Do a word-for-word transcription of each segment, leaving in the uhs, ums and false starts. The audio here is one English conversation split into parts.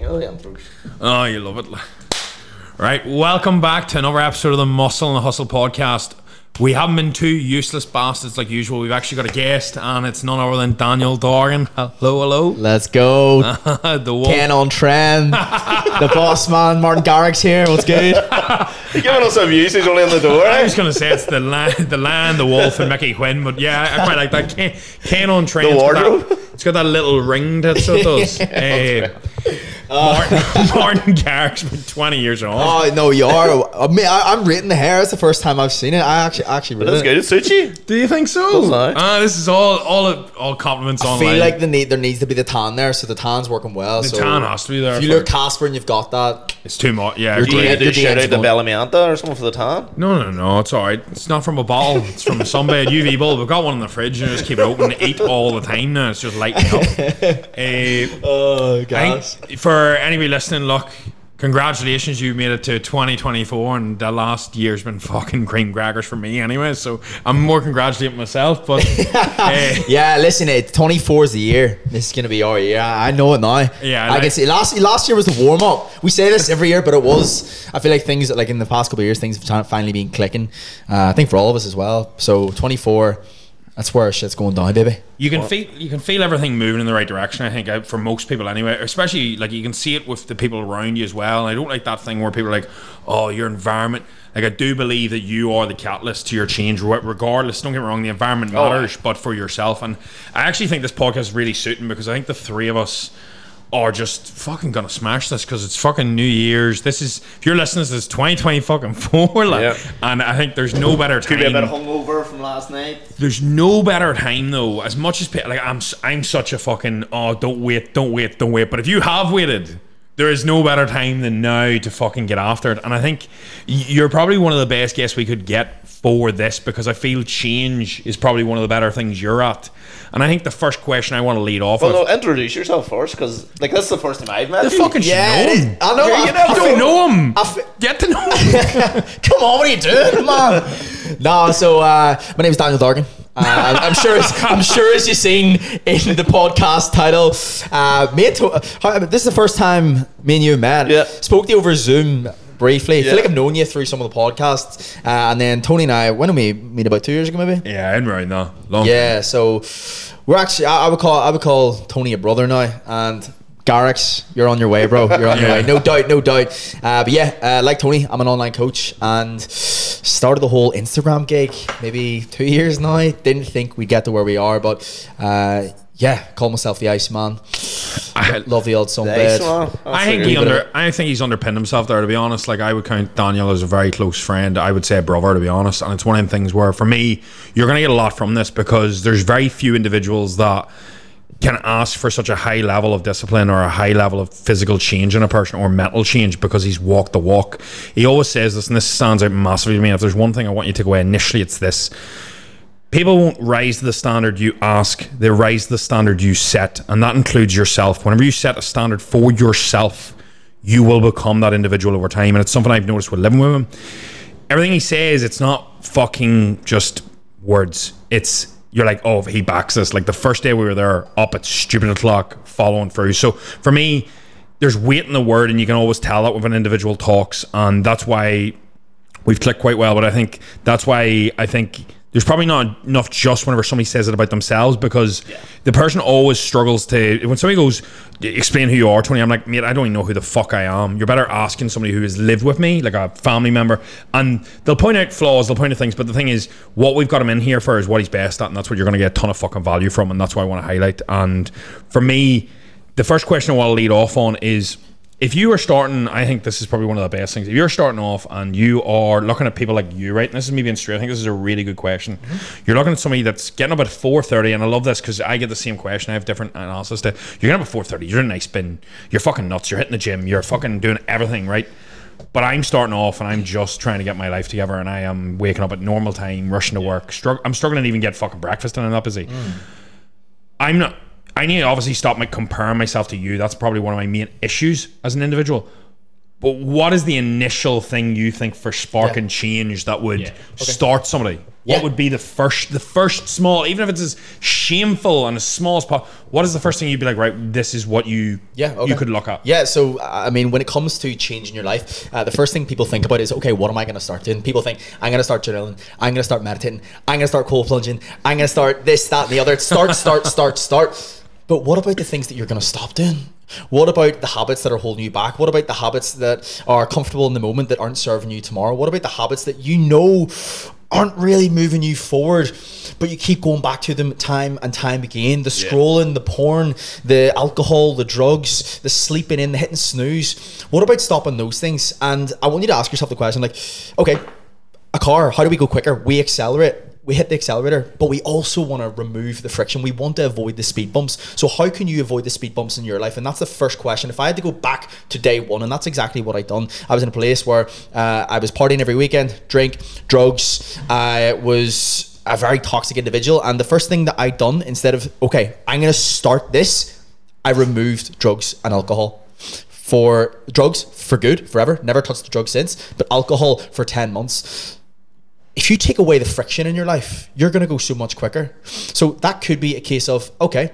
Daniel intros. Oh, you love it. Right, welcome back to another episode of the Muscle and the Hustle podcast. We haven't been two useless bastards like usual. We've actually got a guest, and it's none other than Daniel Dorgan. Hello, hello. Let's go. the wolf. Ken on trend. The boss man, Martin Garrix here. What's good? You're giving us some views. He's only on the door. I Eh? was going to say it's the lion, the lion, the wolf, and Mickey Quinn, but yeah, I quite like that. Ken, Ken on trend. The wardrobe. It's got that, it's got that little ring that so it does. uh, Martin, Martin Garrix with twenty years old. Oh no, you are. I mean, I, I'm rating the hair. It's the first time I've seen it. I actually, actually, really That's good. It suits you. Do you think so? Does I? Ah, this is all, all, all compliments I online. feel like the need there needs to be the tan there, so the tan's working well. The so tan has to be there If you for- look Casper and you've got that, It's too much. Yeah, You're Do you Yeah, need to your shout D Ms out to going- Bellamianta or something for the tan? no, no, no. It's all right. It's not from a bottle. It's from a sunbed U V bulb. We've got one in the fridge and just keep it open and eat all the time now. It's just lighting up. uh, oh I think for anybody listening, look, congratulations, you made it to twenty twenty-four, and the last year's been fucking cream crackers for me anyway, so I'm more congratulating myself, but uh, yeah, listen, it twenty-four is the year. This is gonna be our year. I know it now. Yeah, I like- can see. Last last year was the warm up. We say this every year, but it was. I feel like things like in the past couple of years, things have finally been clicking. Uh, I think for all of us as well. So twenty-four, that's where shit's going down, baby. you can feel you can feel everything moving in the right direction, I think, uh, for most people anyway, especially like you can see it with the people around you as well. And I don't like that thing where people are like, oh, your environment. Like, I do believe that you are the catalyst to your change regardless. Don't get me wrong, the environment Oh, matters, but for yourself. And I actually think this podcast is really suiting because I think the three of us are just fucking gonna smash this because it's fucking New Year's. This is, if you're listening to this, twenty twenty fucking four, like, Yep. and I think there's no better time. Could be a bit hungover from last night. There's no better time though. As much as like I'm, I'm such a fucking oh, don't wait, don't wait, don't wait. But if you have waited, there is no better time than now to fucking get after it. And I think you're probably one of the best guests we could get for this because I feel change is probably one of the better things you're at. And I think the first question I want to lead off Well, with. no, introduce yourself first, because like this is the first time I've met The you. fucking Yeah, know it him. is. I know. Yeah, I, you know, I I feel- don't know him. I feel- Get to know him. Come on, what are you doing, man? No, so uh, my name is Daniel Dorgan. Uh, I'm, I'm sure, as, I'm sure as you've seen in the podcast title, uh, me and to- how, this is the first time me and you met. Yeah. Spoke to you over Zoom briefly. I Yeah. feel like I've known you through some of the podcasts, uh, and then Tony and I. When did we meet? About two years ago, maybe. Yeah, I'm right now. Long Yeah, so we're actually. I, I would call. I would call Tony a brother now, and Garrix, you're on your way, bro. You're on your Yeah. way, no doubt, no doubt. Uh, but yeah, uh, like Tony, I'm an online coach, and started the whole Instagram gig maybe two years now. Didn't think we'd get to where we are, but uh, yeah, call myself the Iceman. I, Love the old sunbed. Nice, man. I That's think a he good- under. I think he's underpinned himself there. To be honest, like I would count Daniel as a very close friend. I would say a brother, to be honest. And it's one of them things where, for me, you're going to get a lot from this because there's very few individuals that can ask for such a high level of discipline or a high level of physical change in a person or mental change because he's walked the walk. He always says this, and this stands out massively to me. If there's one thing I want you to take away initially, it's this. People won't rise to the standard you ask, they rise to the standard you set, and that includes yourself. Whenever you set a standard for yourself, you will become that individual over time, and it's something I've noticed with living with him. Everything he says, it's not fucking just words. It's, you're like, oh, he backs us. Like the first day we were there, up at stupid o'clock, following through. So for me, there's weight in the word, and you can always tell that when an individual talks, and that's why we've clicked quite well. But I think that's why I think there's probably not enough just whenever somebody says it about themselves, because yeah. the person always struggles to, when somebody goes, explain who you are, Tony, I'm like, mate, I don't even know who the fuck I am. You're better asking somebody who has lived with me, like a family member, and they'll point out flaws, they'll point out things, but the thing is, what we've got him in here for is what he's best at, and that's what you're going to get a ton of fucking value from, and that's what I want to highlight. And for me, the first question I want to lead off on is, if you are starting, I think this is probably one of the best things. If you're starting off and you are looking at people like you, right? And this is me being straight. I think this is a really good question. Mm-hmm. You're looking at somebody that's getting up at four thirty, and I love this because I get the same question. I have different analysis to. You're getting up at four thirty. You're doing a nice spin. You're fucking nuts. You're hitting the gym. You're fucking doing everything, right? But I'm starting off and I'm just trying to get my life together, and I am waking up at normal time, rushing to work. Strugg- I'm struggling to even get fucking breakfast, and I'm not busy. Mm. I'm not. I need to obviously stop my comparing myself to you. That's probably one of my main issues as an individual. But what is the initial thing you think for sparking Yeah. change that would Yeah. start somebody? What Yeah. would be the first, the first small, even if it's as shameful and as small as possible, what is the first thing you'd be like, right, this is what you Yeah, okay. you could look at? Yeah, so I mean, when it comes to changing your life, uh, the first thing people think about is, okay, what am I going to start doing? People think, I'm going to start journaling, I'm going to start meditating, I'm going to start cold plunging, I'm going to start this, that, and the other. Start, start, start, start. But what about the things that you're going to stop doing? What about the habits that are holding you back? What about the habits that are comfortable in the moment that aren't serving you tomorrow? What about the habits that you know aren't really moving you forward, but you keep going back to them time and time again? The scrolling, the porn, the alcohol, the drugs, the sleeping in, the hitting snooze. What about stopping those things? And I want you to ask yourself the question, like, okay, a car, how do we go quicker? We accelerate. We hit the accelerator, but we also want to remove the friction. We want to avoid the speed bumps. So how can you avoid the speed bumps in your life? And that's the first question. If I had to go back to day one, and that's exactly what I'd done. I was in a place where uh, I was partying every weekend, drink, drugs. I was a very toxic individual. And the first thing that I'd done, instead of, okay, I'm going to start this, I removed drugs and alcohol. For drugs, for good, forever. Never touched the drugs since. But alcohol for ten months. If you take away the friction in your life, you're going to go so much quicker. So that could be a case of, okay,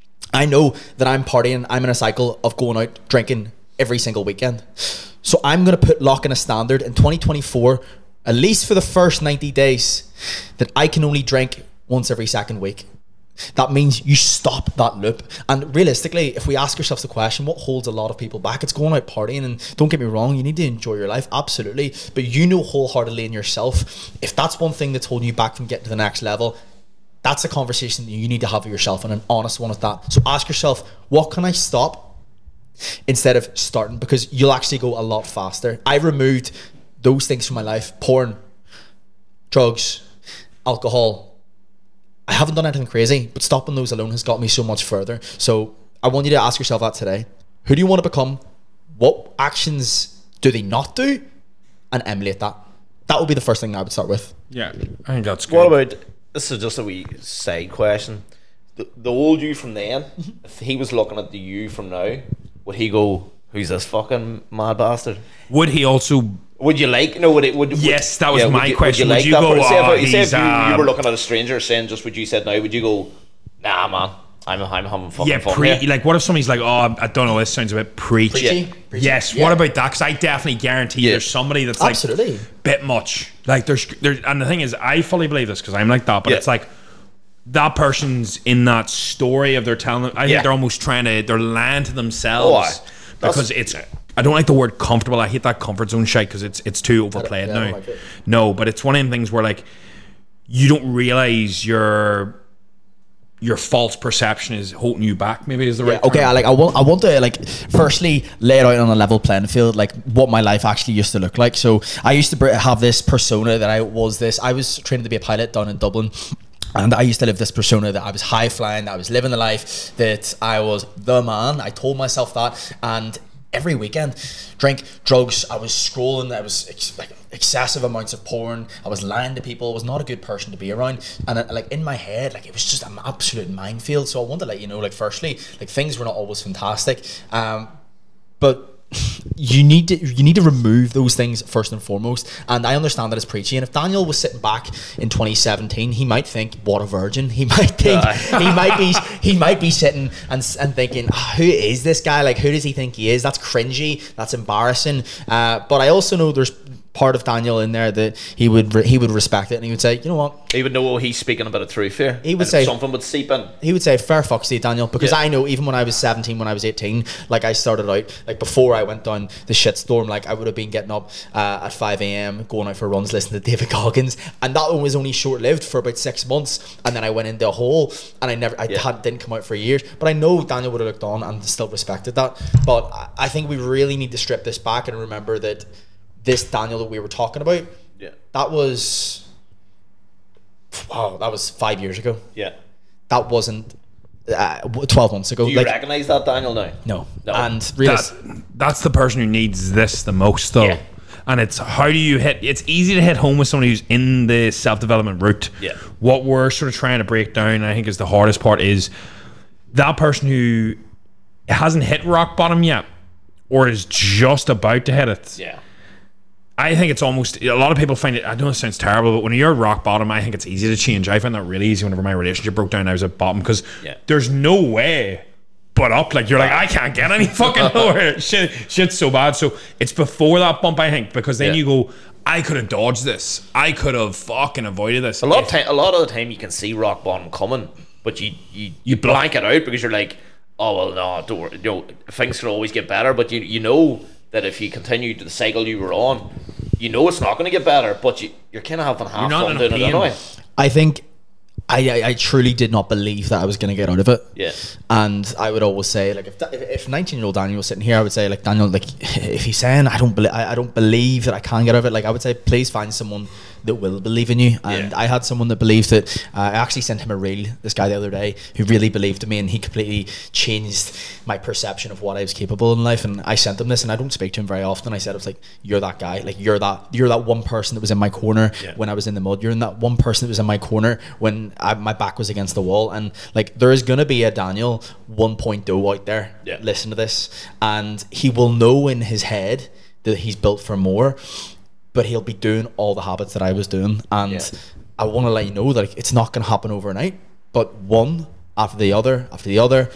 I know that I'm partying, I'm in a cycle of going out drinking every single weekend. So I'm going to put lock in a standard in twenty twenty-four, at least for the first ninety days, that I can only drink once every second week. That means you stop that loop. And realistically, if we ask ourselves the question, what holds a lot of people back? It's going out partying. And don't get me wrong, you need to enjoy your life, absolutely. But you know wholeheartedly in yourself, if that's one thing that's holding you back from getting to the next level, that's a conversation that you need to have with yourself, and an honest one at that. So ask yourself, what can I stop instead of starting? Because you'll actually go a lot faster. I removed those things from my life: porn, drugs, alcohol. I haven't done anything crazy, but stopping those alone has got me so much further. So I want you to ask yourself that today. Who do you want to become? What actions do they not do? And emulate that. That would be the first thing I would start with. Yeah, I think that's good. What about, this is just a wee side question. The, the old you from then, if he was looking at the you from now, would he go, who's this fucking mad bastard? Would he also... Would you like, no, would it, would, Yes, would, that was yeah, my would you, question. Would Would you, you like go, that? Say if, "Oh, say if he's, you, you um, were looking at a stranger saying just what you said now, would you go, nah, man, I'm, I'm having fucking Yeah, fun pre- here? like what if somebody's like, oh, I don't know, this sounds a bit preachy. Preachy? Preachy. Yes, Yeah. what about that? Because I definitely guarantee Yeah. there's somebody that's Absolutely. like bit much. Like there's, there's, and the thing is, I fully believe this because I'm like that. But Yeah. it's like that person's in that story of their telling. I think Yeah. they're almost trying to, they're lying to themselves Oh, aye. because That's- it's. I don't like the word comfortable. I hate that comfort zone shit because it's it's too overplayed yeah, I don't now. like it. No, but it's one of them things where like you don't realize your your false perception is holding you back. Maybe is the right. Yeah, okay, term. I like I want I want to like firstly lay it out on a level playing field, like what my life actually used to look like. So I used to br- have this persona that I was this. I was training to be a pilot down in Dublin. And I used to live this persona that I was high flying, that I was living the life, that I was the man. I told myself that. And every weekend, drink, drugs, I was scrolling, I was ex- like excessive amounts of porn, I was lying to people, I was not a good person to be around. And uh, like in my head, like it was just an absolute minefield. So I want to let you know, like firstly, like things were not always fantastic. Um, but you need to you need to remove those things first and foremost. And I understand that it's preachy, and if Daniel was sitting back in twenty seventeen, he might think, what a virgin. He might think he might be he might be sitting and and thinking, oh, who is this guy? Like, who does he think he is? That's cringy, that's embarrassing. Uh, but I also know there's part of Daniel in there that he would re- he would respect it, and he would say, you know what, He would know, oh, he's speaking a bit of truth here. He would And say- something would seep in. he would say, fair fucks to you, Daniel, because Yeah. I know even when I was seventeen, when I was eighteen, like I started out, like before I went down the shitstorm, like I would have been getting up uh, at five a.m, going out for runs, listening to David Goggins, and that one was only short-lived for about six months, and then I went into a hole, and I never, I Yeah. had, didn't come out for years, but I know Daniel would have looked on and still respected that. But I- I think we really need to strip this back and remember that this Daniel that we were talking about, Yeah. that was, wow, that was five years ago. Yeah. That wasn't uh, twelve months ago. Do you like, recognise that, Daniel, now? no. No. And that, realis- that's the person who needs this the most though. Yeah. And it's how do you hit it's easy to hit home with somebody who's in the self-development route. Yeah. What we're sort of trying to break down, I think, is the hardest part is that person who hasn't hit rock bottom yet, or is just about to hit it, Yeah. I think it's almost, a lot of people find it, I know it sounds terrible, but when you're at rock bottom, I think it's easy to change. I found that really easy whenever my relationship broke down. I was at bottom because Yeah. there's no way but up. Like, you're like, I can't get any fucking lower. Shit, shit's so bad. So it's before that bump, I think, because then Yeah. you go, I could have dodged this. I could have fucking avoided this. A lot of If- time, a lot of the time, you can see rock bottom coming, but you you, you bluff. blank it out because you're like, oh well, no, don't worry, you know, things can always get better. But you you know that if you continue to the cycle you were on, you know it's not going to get better. But you you're kind of having half not fun in a doing it pain. anyway. I think I, I I truly did not believe that I was going to get out of it. Yeah. And I would always say, like, if if, if nineteen year old Daniel was sitting here, I would say, like, Daniel, like, if he's saying I don't believe I, I don't believe that I can get out of it, like, I would say, please find someone that will believe in you. And Yeah. I had someone that believed it. Uh, I actually sent him a reel, this guy the other day, who really believed in me, and he completely changed my perception of what I was capable in life. And I sent him this, and I don't speak to him very often. I said, I was like, you're that guy, like, you're that you're that one person that was in my corner Yeah. when I was in the mud. You're in that one person that was in my corner when I, my back was against the wall. And like, there is going to be a Daniel one point oh out there. Yeah. Listen to this, and he will know in his head that he's built for more, but he'll be doing all the habits that I was doing. And Yeah. I want to let you know that it's not going to happen overnight, but one after the other after the other,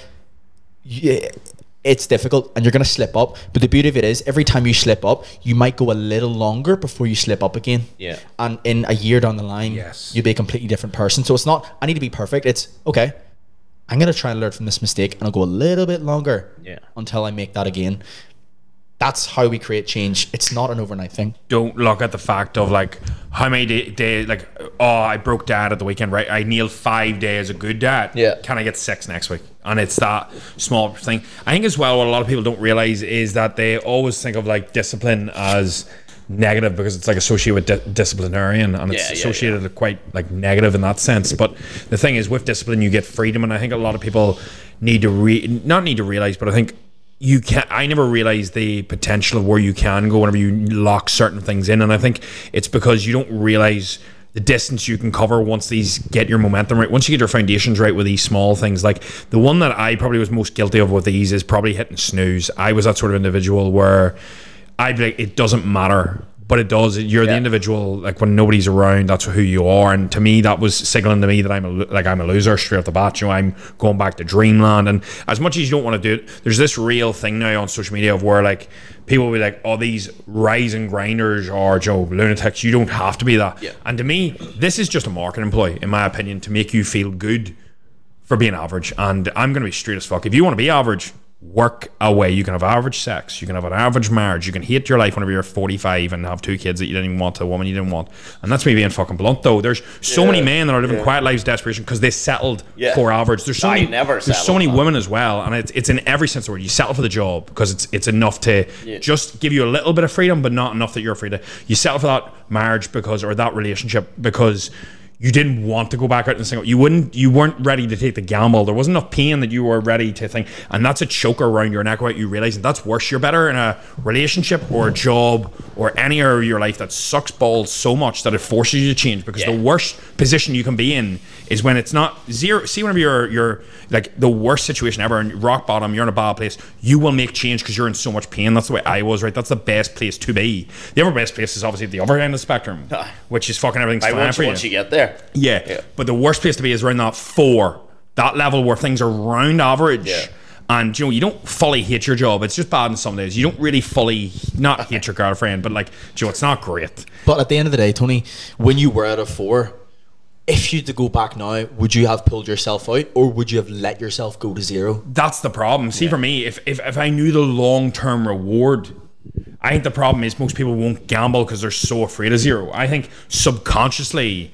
yeah, it's difficult and you're going to slip up. But the beauty of it is, every time you slip up, you might go a little longer before you slip up again. Yeah. And in a year down the line, Yes. you'll be a completely different person. So it's not, I need to be perfect. It's, okay, I'm going to try and learn from this mistake, and I'll go a little bit longer Yeah. until I make that again. That's how we create change. It's not an overnight thing. Don't look at the fact of like how many days, day, like, oh, I broke dad at the weekend, right? I nailed five days a good dad. Yeah. Can I get six next week? And it's that small thing. I think as well, what a lot of people don't realize is that they always think of like discipline as negative because it's like associated with di- disciplinarian, and it's Yeah, yeah, associated with quite like negative in that sense. But the thing is, with discipline, you get freedom, and I think a lot of people need to re not need to realize, but I think you can I never realized the potential of where you can go whenever you lock certain things in, and I think it's because you don't realize the distance you can cover once these get your momentum right, once you get your foundations right with these small things. Like the one that I probably was most guilty of with these is probably hitting snooze. I was that sort of individual where I'd be like, it doesn't matter, but it does. You're the Yeah. individual, like when nobody's around, that's who you are. And to me, that was signaling to me that I'm a, lo- like I'm a loser straight off the bat. You know, I'm going back to dreamland. And as much as you don't want to do it, there's this real thing now on social media of where like people will be like, oh, these rising grinders are, you know, lunatics. You don't have to be that. Yeah. And to me, this is just a marketing ploy, in my opinion, to make you feel good for being average. And I'm going to be straight as fuck. If you want to be average, work away. You can have average sex, you can have an average marriage, you can hate your life whenever you're forty-five and have two kids that you didn't even want, a woman you didn't want. And that's me being fucking blunt though. There's so Yeah, many men that are living yeah. quiet lives of desperation because they settled Yeah. for average. There's so I many never there's so settled, many man. women as well, and it's it's in every sense of the word. You settle for the job because it's it's enough to Yeah. just give you a little bit of freedom, but not enough that you're free to. You settle for that marriage because or that relationship because you didn't want to go back out and single. You wouldn't. You weren't ready to take the gamble. There wasn't enough pain that you were ready to think. And that's a choker around your neck without you realizing. That's worse. You're better in a relationship or a job or any area of your life that sucks balls so much that it forces you to change. Because Yeah. the worst position you can be in is when it's not zero. See, whenever you're you're like the worst situation ever and rock bottom, you're in a bad place. You will make change because you're in so much pain. That's the way I was. Right. That's the best place to be. The other best place is obviously at the other end of the spectrum, Aye. which is fucking everything's I fine once for once you. you get there. Yeah. Yeah. But the worst place to be is around that four, that level where things are round average. Yeah. And you know, you don't fully hate your job. It's just bad in some days. You don't really fully not hate your girlfriend, but like, you know, it's not great. But at the end of the day, Tony, when you were at a four, if you had to go back now, would you have pulled yourself out, or would you have let yourself go to zero? That's the problem. See, for me, if, if if I knew the long term reward, I think the problem is most people won't gamble because they're so afraid of zero. I think subconsciously,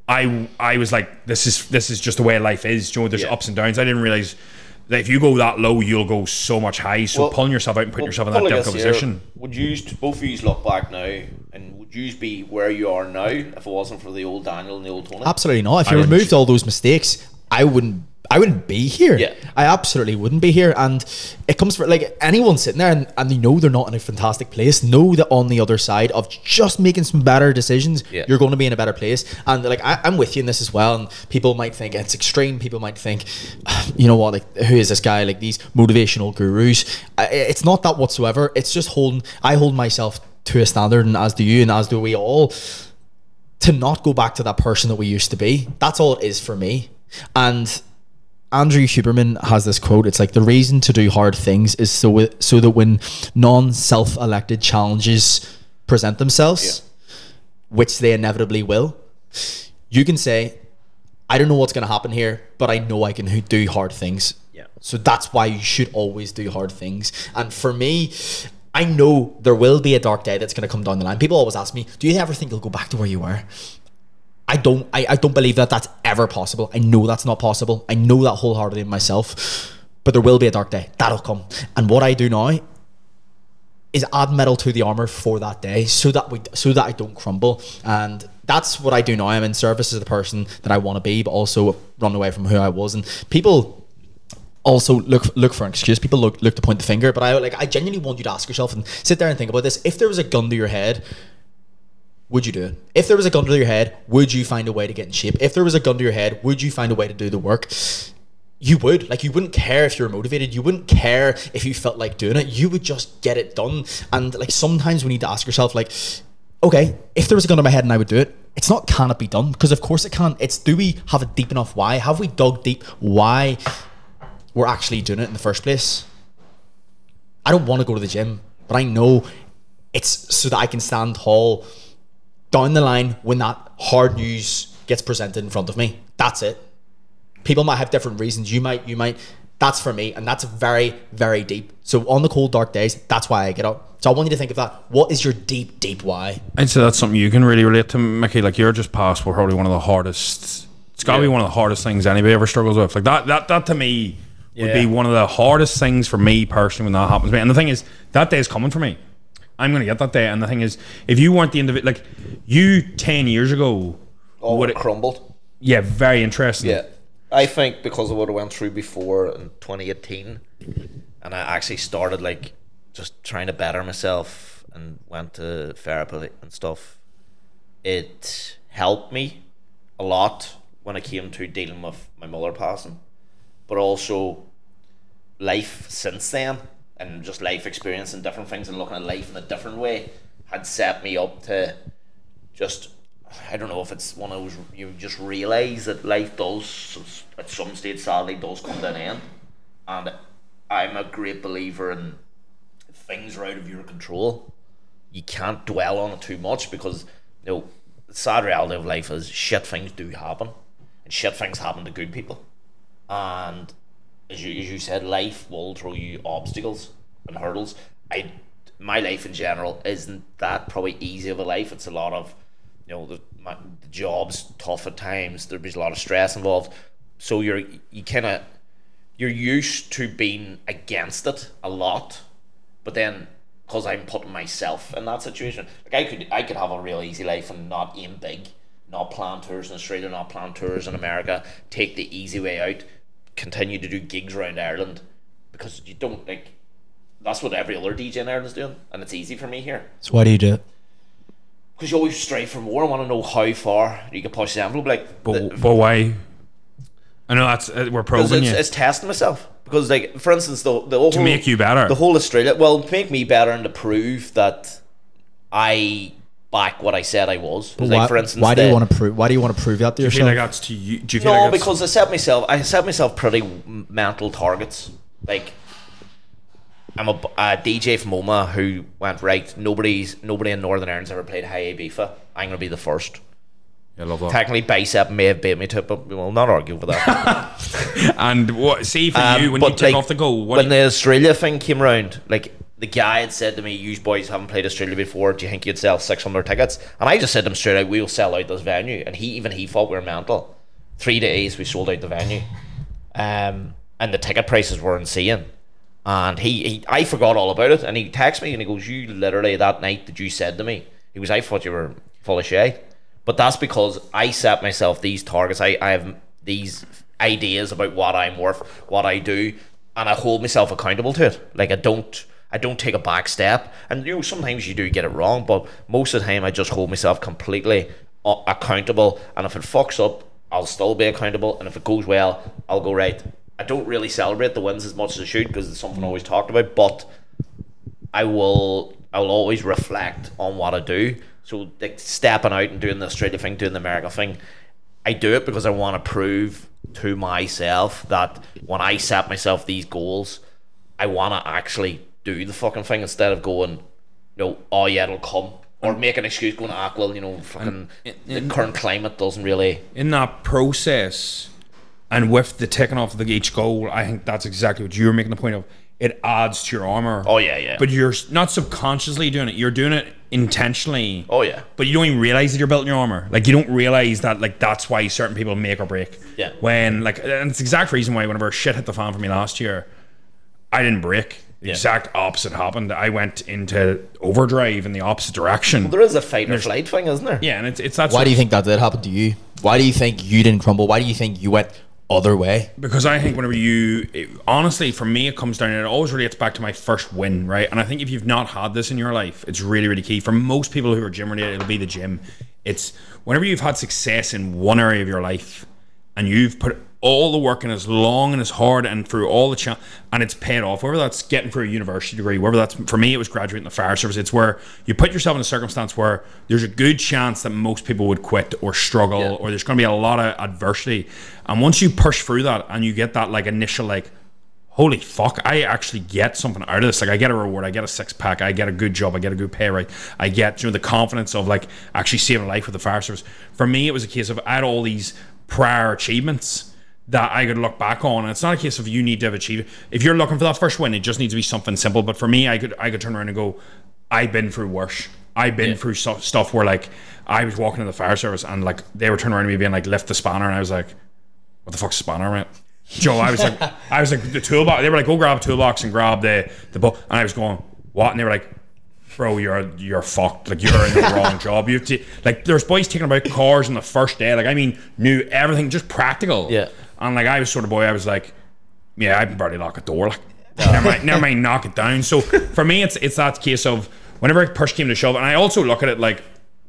I I was like, this is this is just the way life is. You know, there's Yeah. ups and downs. I didn't realize that if you go that low, you'll go so much high. So Well- pulling yourself out and putting Well, yourself in that pulling difficult us here, position. Would you both of you look back now, and would you be where you are now if it wasn't for the old Daniel and the old Tony? Absolutely not. If I you wouldn't removed ch- all those mistakes, I wouldn't. I wouldn't be here. Yeah. I absolutely wouldn't be here. And it comes from like anyone sitting there and, and they know they're not in a fantastic place, know that on the other side of just making some better decisions, yeah. you're going to be in a better place. And like I, I'm with you in this as well. And people might think it's extreme. People might think, you know what, like who is this guy? Like these motivational gurus. I, it's not that whatsoever. It's just holding, I hold myself to a standard, and as do you, and as do we all, to not go back to that person that we used to be. That's all it is for me. And Andrew Huberman has this quote. It's like, the reason to do hard things is so so that when non-self-elected challenges present themselves, yeah. which they inevitably will, you can say, I don't know what's going to happen here, but I know I can do hard things. Yeah. So that's why you should always do hard things. And for me, I know there will be a dark day that's going to come down the line. People always ask me, do you ever think you'll go back to where you were? I don't I, I don't believe that that's ever possible. I know that's not possible. I know that wholeheartedly myself. But there will be a dark day. That'll come. And what I do now is add metal to the armor for that day, so that we so that I don't crumble. And that's what I do now. I'm in service as the person that I want to be, but also run away from who I was. And people also look look for an excuse. People look look to point the finger. But I like I genuinely want you to ask yourself and sit there and think about this. If there was a gun to your head, would you do it? If there was a gun to your head, would you find a way to get in shape? If there was a gun to your head, would you find a way to do the work? You would. Like, you wouldn't care if you were motivated. You wouldn't care if you felt like doing it. You would just get it done. And like, sometimes we need to ask yourself, like, okay, if there was a gun to my head and I would do it, it's not can it be done? Because of course it can. It's do we have a deep enough why? Have we dug deep why we're actually doing it in the first place? I don't want to go to the gym, but I know it's so that I can stand tall down the line when that hard news gets presented in front of me. That's it. People might have different reasons. You might, you might. That's for me, and that's very, very deep. So on the cold, dark days, that's why I get up. So I want you to think of that. What is your deep, deep why? I'd say that's something you can really relate to, Mickey. Like, you're just past what probably one of the hardest. It's got to yeah. be one of the hardest things anybody ever struggles with. Like that, that, that to me would yeah. be one of the hardest things for me personally when that happens to me. And the thing is, that day is coming for me. I'm going to get that day. And the thing is, if you weren't the individual, like you ten years ago, all would it crumbled. Yeah, very interesting. Yeah, I think because of what I went through before in twenty eighteen, and I actually started like just trying to better myself and went to therapy and stuff. It helped me a lot when it came to dealing with my mother passing, but also life since then. And just life experience and different things and looking at life in a different way had set me up to just, I don't know if it's one of those, you just realise that life does, at some stage sadly, does come to an end. And I'm a great believer in things are out of your control. You can't dwell on it too much because, you know, the sad reality of life is shit things do happen. And shit things happen to good people. And As you, as you said, life will throw you obstacles and hurdles. I, my life in general isn't that probably easy of a life. It's a lot of, you know, the, my, the job's tough at times. There's a lot of stress involved. So you're you kind of you're used to being against it a lot, but then because I'm putting myself in that situation, like I could I could have a real easy life and not aim big, not plan tours in Australia, not plan tours in America, take the easy way out. Continue to do gigs around Ireland because you don't like that's what every other D J in Ireland's doing, and it's easy for me here. So why do you do it? Because you always strive for more. I want to know how far you can push the envelope. Like, but, the, but why? I know that's uh, we're probing it's, you. It's testing myself because, like, for instance, the the whole to make you better. The whole Australia, well, to make me better and to prove that I back what I said I was. But like, why, for instance, why do the, you want to prove? Why do you want to prove that to do you yourself? feel like that's to you? Do you feel no, like that's, because I set myself. I set myself pretty mental targets. Like, I'm a, a D J from Oma who went right. Nobody's nobody in Northern Ireland's ever played high Ibiza. I'm gonna be the first. I love that. Technically, Bicep may have beat me to it, but we'll not argue over that. And what? See for um, you when you take like, off the goal. What when you, the Australia thing came around, like the guy had said to me, "You boys haven't played Australia before. Do you think you'd sell six hundred tickets?" And I just said to him straight out, "We'll sell out this venue." And he even he thought we were mental. Three days we sold out the venue, um, and the ticket prices were insane. And he, he, I forgot all about it. And he texted me and he goes, "You literally that night that you said to me," he goes, "I thought you were full of shit." But that's because I set myself these targets. I, I have these ideas about what I'm worth, what I do, and I hold myself accountable to it. Like I don't I don't take a back step, and you know sometimes you do get it wrong, but most of the time I just hold myself completely uh, accountable, and if it fucks up, I'll still be accountable, and if it goes well, I'll go right. I don't really celebrate the wins as much as I should because it's something I always talked about, but I will I will always reflect on what I do. So like stepping out and doing the Australia thing, doing the America thing, I do it because I want to prove to myself that when I set myself these goals, I want to actually do the fucking thing instead of going, you know, oh yeah, it'll come, or make an excuse going, ah, well, you know, fucking in, in, the current climate doesn't really. In that process, and with the ticking off of the each goal, I think that's exactly what you're making the point of. It adds to your armor. Oh yeah, yeah. But you're not subconsciously doing it. You're doing it intentionally. Oh yeah. But you don't even realize that you're building your armor. Like you don't realize that like that's why certain people make or break. Yeah. When like, and it's the exact reason why whenever shit hit the fan for me last year, I didn't break. The yeah. exact opposite happened. I went into overdrive in the opposite direction. Well, there is a fight or flight thing, isn't there? Yeah, and it's it's that. Why do you think that did happen to you? Why do you think you didn't crumble? Why do you think you went other way? Because I think whenever you, it, honestly, for me, it comes down and it always relates back to my first win, right? And I think if you've not had this in your life, it's really, really key. For most people who are gym related, it'll be the gym. It's whenever you've had success in one area of your life and you've put all the work in as long and as hard and through all the cha- and it's paid off, whether that's getting through a university degree, whether that's, for me it was graduating the fire service. It's where you put yourself in a circumstance where there's a good chance that most people would quit or struggle, yeah. or there's going to be a lot of adversity, and once you push through that and you get that like initial like, holy fuck, I actually get something out of this. Like I get a reward, I get a six pack, I get a good job, I get a good pay rate, I get, you know, the confidence of like actually saving life with the fire service. For me it was a case of I had all these prior achievements that I could look back on, and it's not a case of you need to have achieved. If you're looking for that first win, it just needs to be something simple. But for me, I could I could turn around and go, I've been through worse. I've been yeah. through so, stuff where like I was walking in the fire service and like they were turning around to me being like, lift the spanner, and I was like, what the fuck's a spanner, mate? Joe, I was like, I was like the toolbox. They were like, go grab a toolbox and grab the the book, and I was going, what? And they were like, bro, you're you're fucked. Like you're in the wrong job. You have to, like there's boys taking about cars on the first day. Like I mean, knew everything, just practical. Yeah. And like I was sort of boy, I was like, yeah, I can barely lock a door. Like, never mind, never mind, knock it down. So for me, it's it's that case of whenever push came to shove, and I also look at it like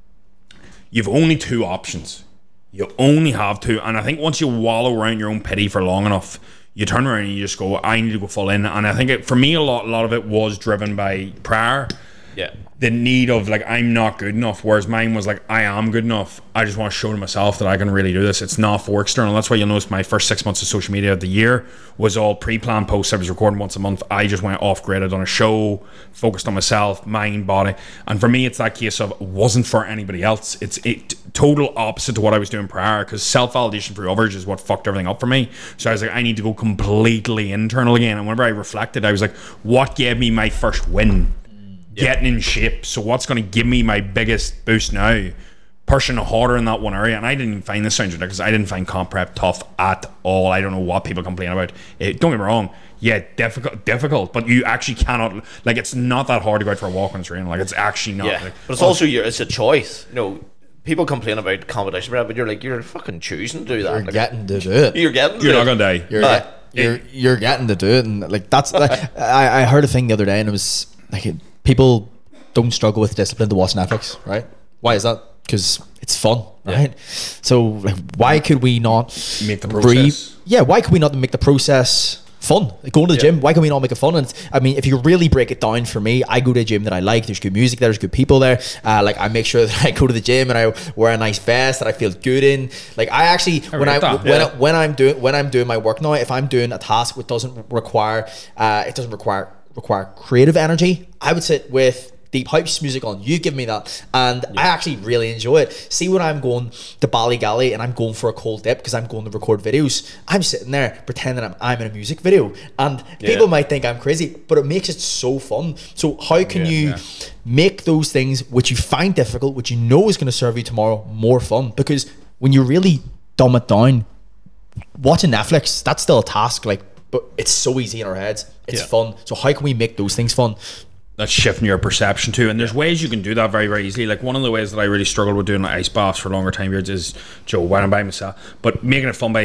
you've only two options. You only have two, and I think once you wallow around your own pity for long enough, you turn around and you just go, I need to go full in. And I think it, for me, a lot, a lot of it was driven by prayer. Yeah. The need of like, I'm not good enough, whereas mine was like, I am good enough. I just want to show to myself that I can really do this. It's not for external. That's why you'll notice my first six months of social media of the year was all pre-planned posts. I was recording once a month. I just went off grid. I done a show, focused on myself, mind, body. And for me, it's that case of it wasn't for anybody else. It's it total opposite to what I was doing prior, because self-validation through others is what fucked everything up for me. So I was like, I need to go completely internal again. And whenever I reflected, I was like, what gave me my first win? Getting in shape. So what's going to give me my biggest boost now? Pushing harder in that one area. And I didn't even find this sounds ridiculous. I didn't find comp prep tough at all. I don't know what people complain about. It, don't get me wrong. Yeah, difficult, difficult. But you actually cannot, like, it's not that hard to go out for a walk on the train. Like, it's actually not. Yeah, like, but it's oh, also your, it's a choice. You know, people complain about competition prep, but you're like, you're fucking choosing to do that. You're like, getting to do it. You're getting. You're to not it. gonna die. You're, uh, get, you're you're getting to do it, and like that's. Like, I I heard a thing the other day, and it was like it, people don't struggle with discipline to watch Netflix, right? Why is that? Because it's fun, right? Yeah. So like, why could we not make the process? Breathe? Yeah, why could we not make the process fun? Like going to the yeah. gym, why can we not make it fun? And I mean, if you really break it down, for me, I go to a gym that I like. There's good music there, there's good people there. Uh, like I make sure that I go to the gym and I wear a nice vest that I feel good in. Like I actually, I when I that. when, yeah. I, when I'm doing when I'm doing my work now, if I'm doing a task which doesn't require, uh, it doesn't require require creative energy, I would sit with deep house music on. You give me that, and yeah. I actually really enjoy it. See, when I'm going to Ballygally and I'm going for a cold dip because I'm going to record videos, I'm sitting there pretending I'm, I'm in a music video, and yeah. people might think I'm crazy, but it makes it so fun. So how can yeah, you yeah. make those things which you find difficult, which you know is going to serve you tomorrow, more fun? Because when you really dumb it down, watching Netflix, that's still a task, like, but it's so easy in our heads. It's yeah. fun. So how can we make those things fun? That's shifting your perception too, and there's ways you can do that very, very easily. Like one of the ways that I really struggled with doing like ice baths for longer time periods is, Joe, when I'm by myself, but making it fun by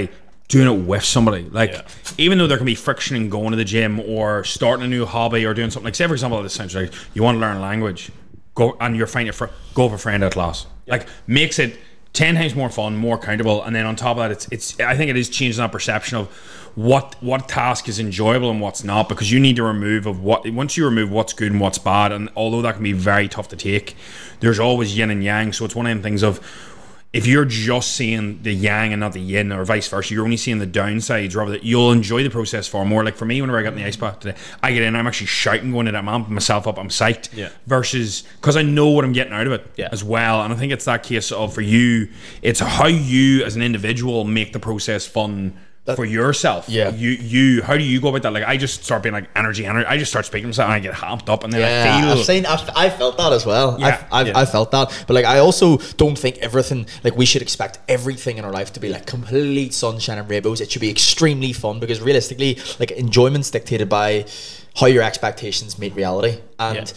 doing it with somebody. Like, Yeah. even though there can be friction in going to the gym or starting a new hobby or doing something, like, say, for example, this sounds like you want to learn a language, go and you're finding a fr- go with a friend at class. Like, makes it ten times more fun, more accountable, and then on top of that, it's it's. I think it is changing that perception of what what task is enjoyable and what's not, because you need to remove of what once you remove what's good and what's bad, and although that can be very tough to take, there's always yin and yang. So it's one of them things of, if you're just seeing the yang and not the yin, or vice versa, you're only seeing the downsides, rather that you'll enjoy the process far more. Like for me, whenever I got in the ice bath today, I get in, I'm actually shouting going in, I'm amping myself up, I'm psyched. Yeah. Versus, because I know what I'm getting out of it Yeah. as well. And I think it's that case of, for you, it's how you as an individual make the process fun for yourself. Yeah. You you how do you go about that? Like, I just start being like energy, energy. I just start speaking to myself and I get hamped up, and then Yeah, I feel I've seen, I've, I felt that as well. Yeah, I've, I've, yeah. I've felt that, but like, I also don't think everything, like, we should expect everything in our life to be like complete sunshine and rainbows. It should be extremely fun, because realistically, like, enjoyment's dictated by how your expectations meet reality. And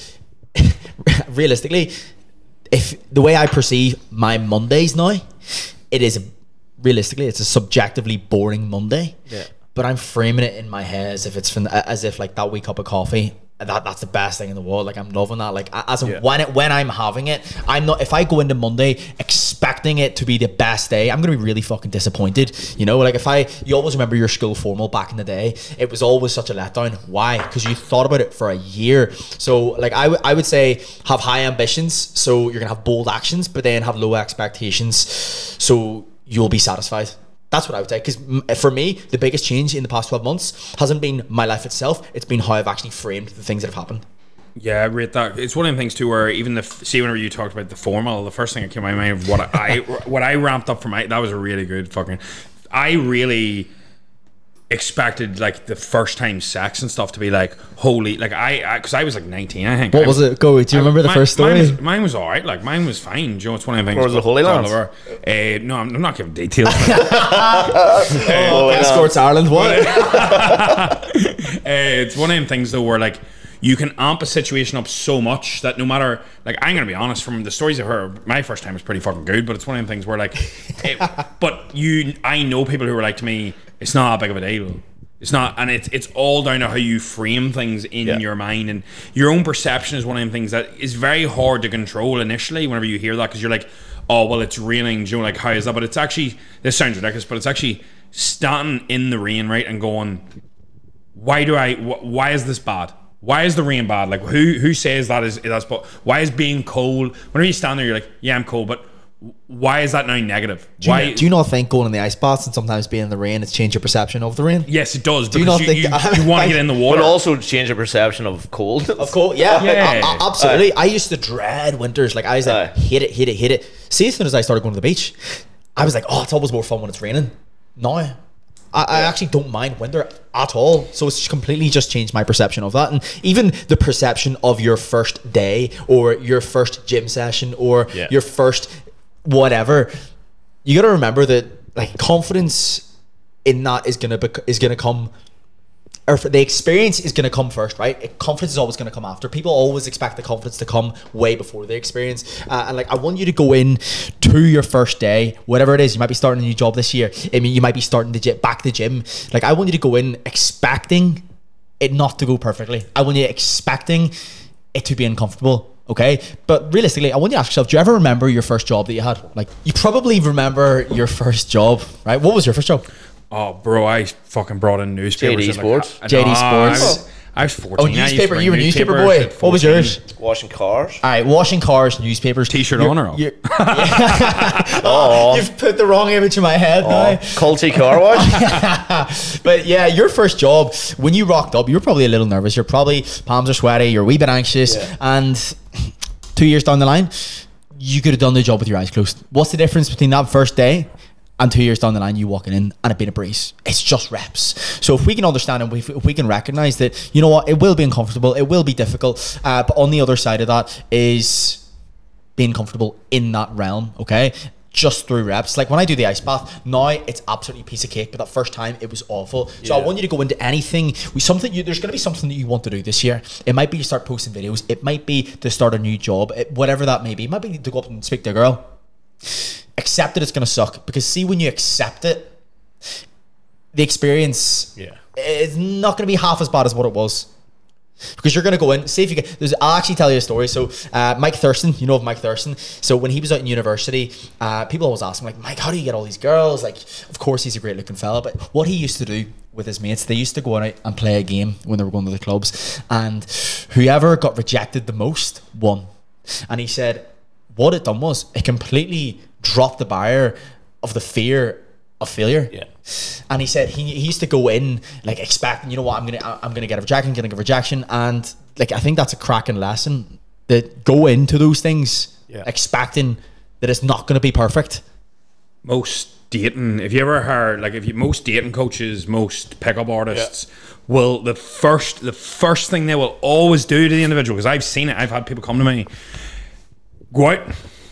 realistically, if the way I perceive my Mondays now, it is a, realistically, it's a subjectively boring Monday. Yeah. But I'm framing it in my head as if it's from, as if like that wee cup of coffee, that that's the best thing in the world. Like, I'm loving that. Like, as in Yeah. when it when I'm having it, I'm not. If I go into Monday expecting it to be the best day, I'm gonna be really fucking disappointed. You know, like, if I, you always remember your school formal back in the day. It was always such a letdown. Why? Because you thought about it for a year. So like, I would I would say have high ambitions, so you're gonna have bold actions, but then have low expectations, so you'll be satisfied. That's what I would say. Because for me, the biggest change in the past twelve months hasn't been my life itself. It's been how I've actually framed the things that have happened. Yeah, I rate that. It's one of the things too where even the see whenever you talked about the formal, the first thing that came to my mind of what I what I ramped up for my, that was a really good fucking. I really expected like the first time sex and stuff to be like holy, like I because I, I was like nineteen, I think. What I was it? Go. Do you remember the mine- first story? Mine was, mine was all right. Like, mine was fine. Joe, it's one of the things. Or was it Holy Lands? Uh, no, I'm, I'm not giving details. Oh, Escorts Ireland. What? Uh, it's one of them things though where like you can amp a situation up so much that no matter, like, I'm gonna be honest, from the stories I've heard, my first time was pretty fucking good, but it's one of them things where like it, but you I know people who are like to me, it's not that big of a deal. It's not, and it's it's all down to how you frame things in Yeah. your mind, and your own perception is one of them things that is very hard to control initially whenever you hear that, because you're like, oh well, it's raining, Joe, like, how is that? But it's actually, this sounds ridiculous, but it's actually standing in the rain, right, and going, why do I wh- why is this bad? Why is the rain bad? Like, who who says that is that's but why is being cold, whenever you stand there you're like, yeah, I'm cold, but why is that now negative? Do you, Why do you not think going in the ice baths and sometimes being in the rain has changed your perception of the rain? Yes, it does, Do you because not you, think you, that- you want to get in the water. But also change your perception of cold. Of course, yeah, Yeah. I- I- absolutely. I used to dread winters. Like, I was like, Aye. hit it, hit it, hit it. See, as soon as I started going to the beach, I was like, oh, it's always more fun when it's raining. No, I, I actually don't mind winter at all. So it's completely just changed my perception of that. And even the perception of your first day or your first gym session or Yeah. your first whatever, you got to remember that, like, confidence in that is gonna bec- is gonna come, or for the experience is gonna come first, right? It- confidence is always gonna come after. People always expect the confidence to come way before the experience. Uh, and like, I want you to go in to your first day, whatever it is. You might be starting a new job this year. I mean, you might be starting the gym, back the gym. Like, I want you to go in expecting it not to go perfectly. I want you expecting it to be uncomfortable. Okay, but realistically, I want you to ask yourself: do you ever remember your first job that you had? Like, you probably remember your first job, right? What was your first job? Oh, bro, I fucking brought in newspapers. J D at, like, Sports? I- I- J D no, I Sports. was, I was fourteen. Oh, I used to newspaper. bring You were a newspaper newspapers boy. at What was fourteen. yours? Washing cars. All right, washing cars, newspapers. T-shirt You're- on or off? you're- Oh, You've put the wrong image in my head oh. now. Culty car wash. But yeah, your first job, when you rocked up, you were probably a little nervous. You're probably, palms are sweaty, you're a wee bit anxious. Yeah. And two years down the line, you could have done the job with your eyes closed. What's the difference between that first day and two years down the line, you walking in and it being a breeze? It's just reps. So if we can understand and if, if we can recognize that, you know what, it will be uncomfortable, it will be difficult, uh, but on the other side of that is being comfortable in that realm, okay? Just through reps. Like when I do the ice bath now, it's absolutely a piece of cake, but that first time it was awful. So I Yeah. want you to go into anything we something you, there's going to be something that you want to do this year. It might be to start posting videos, it might be to start a new job, it, whatever that may be. It might be to go up and speak to a girl. Accept that it's going to suck, because see, when you accept it, the experience Yeah. is not going to be half as bad as what it was. Because you're going to go in, see if you get, there's, I'll actually tell you a story. So, uh, Mike Thurston, you know of Mike Thurston. So, when he was out in university, uh, people always ask him, like, Mike, how do you get all these girls? Like, of course, he's a great looking fella. But what he used to do with his mates, they used to go out and play a game when they were going to the clubs. And whoever got rejected the most won. And he said, what it done was, it completely dropped the barrier of the fear of failure. Yeah. And he said he, he used to go in like expecting, you know what, I'm gonna I'm gonna get a rejection, getting a rejection, and like I think that's a cracking lesson, that go into those things Yeah. expecting that it's not gonna be perfect. Most dating, if you ever heard, like if you most dating coaches, most pickup artists will the first the first thing they will always do to the individual, because I've seen it, I've had people come to me, go out,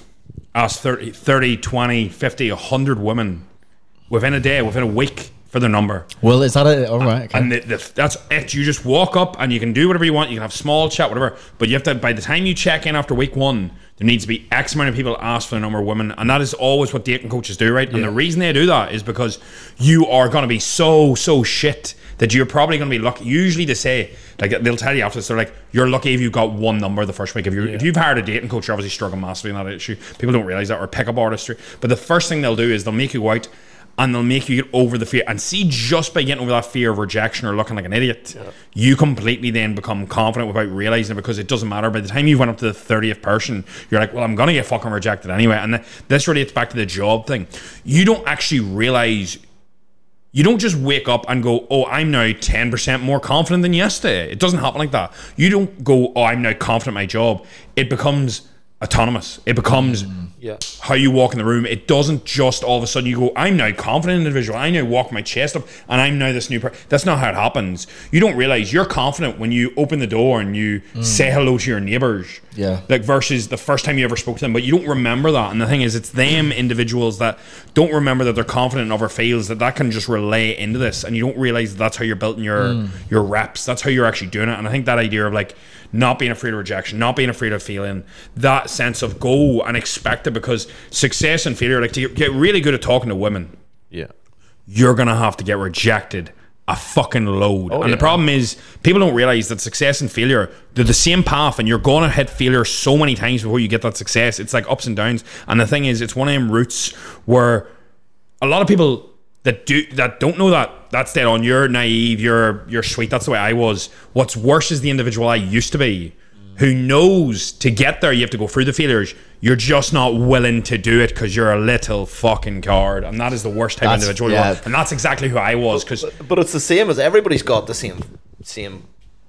ask thirty, thirty, twenty, fifty, one hundred women within a day, within a week, for their number. Well, is that it? All right. Okay. And the, the, that's it. You just walk up and you can do whatever you want. You can have small chat, whatever. But you have to, by the time you check in after week one, there needs to be X amount of people ask for the number of women. And that is always what dating coaches do, right? Yeah. And the reason they do that is because you are going to be so, so shit that you're probably going to be lucky. Usually they say, like, they'll tell you after this, they're like, you're lucky if you got one number the first week. If, you're, yeah. if you've hired a dating coach, you're obviously struggling massively in that issue. People don't realize that, or pickup artistry. But the first thing they'll do is they'll make you go out and they'll make you get over the fear. And see, just by getting over that fear of rejection or looking like an idiot, yeah. you completely then become confident without realizing it, because it doesn't matter. By the time you went up to the thirtieth person, you're like, well, I'm going to get fucking rejected anyway. And this relates back to the job thing. You don't actually realize, you don't just wake up and go, oh, I'm now ten percent more confident than yesterday. It doesn't happen like that. You don't go, oh, I'm now confident in my job. It becomes autonomous. It becomes mm, yeah. how you walk in the room. It doesn't just all of a sudden you go, I'm now confident individual. I now walk my chest up and I'm now this new person. That's not how it happens. You don't realize you're confident when you open the door and you mm. say hello to your neighbors. Yeah. Like versus the first time you ever spoke to them, but you don't remember that. And the thing is, it's them individuals that don't remember that they're confident in other fields, that that can just relay into this, and you don't realize that that's how you're building your mm. your reps. That's how you're actually doing it. And I think that idea of like not being afraid of rejection, not being afraid of failing, that sense of go and expect it, because success and failure, like to get really good at talking to women, yeah, you're gonna have to get rejected a fucking load. Oh, and yeah. the problem is, people don't realize that success and failure, they're the same path, and you're gonna hit failure so many times before you get that success. It's like ups and downs. And the thing is, it's one of them routes where a lot of people that do that don't know that, that's dead on. You're naive, you're you're sweet, that's the way I was. What's worse is the individual I used to be, who knows to get there you have to go through the failures. You're just not willing to do it because you're a little fucking coward, and that is the worst type that's, of individual yeah. you are. And that's exactly who I was. Because but, but it's the same as everybody's got the same same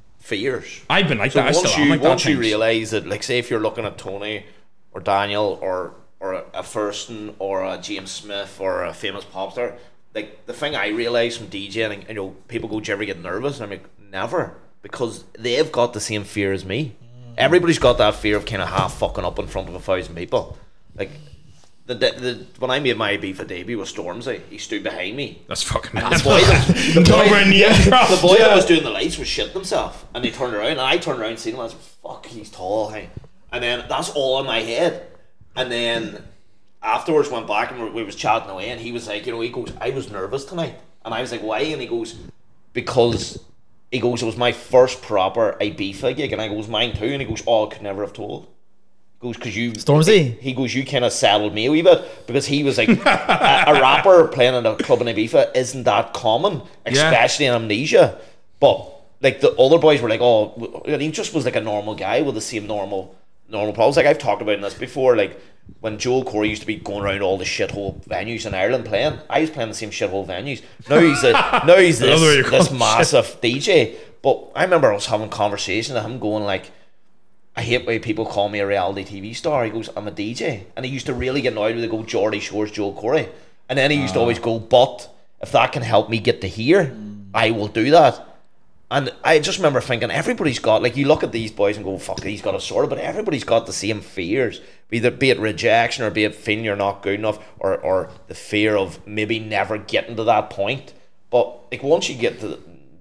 fears. I've been like so that. I once still you am like once that you times. realize that, like, say if you're looking at Tony or Daniel or or a, a Thurston or a James Smith or a famous pop star, like the thing I realized from DJing, and you know, people go, do you ever get nervous? And I'm like, never, because they've got the same fear as me. Everybody's got that fear of kind of half fucking up in front of a thousand people. Like the, the, the when I made my Ibiza debut with Stormzy, he stood behind me. That's fucking And the boy, that, the boy, Covering the intro. the boy Yeah. that was doing the lights was shitting himself, and he turned around, and I turned around and seen him. And I was like, fuck, he's tall, hey. And then that's all in my head. And then afterwards went back and we was chatting away, and he was like, you know, he goes, I was nervous tonight, and I was like, why? And he goes, because. He goes, it was my first proper Ibiza gig, and I goes, mine too. And he goes, oh, I could never have told. He goes, because you Stormzy. He goes, you kind of settled me a wee bit, because he was like, a, a rapper playing in a club in Ibiza isn't that common, especially yeah. in Amnesia. But like the other boys were like, oh, he just was like a normal guy with the same normal normal problems. Like I've talked about this before, like when Joel Corey used to be going around all the shithole venues in Ireland playing, I was playing the same shithole venues. Now he's a, now he's this, this massive D J. But I remember I was having conversations with him going like, I hate when people call me a reality T V star. He goes, I'm a D J. And he used to really get annoyed when they go, Geordie Shore's Joel Corey. And then he used uh. to always go, but if that can help me get to here, mm. I will do that. And I just remember thinking, everybody's got, like, you look at these boys and go, fuck, he's got a sword, but everybody's got the same fears, either be it rejection or be it feeling you're not good enough, or, or the fear of maybe never getting to that point. But like once you get to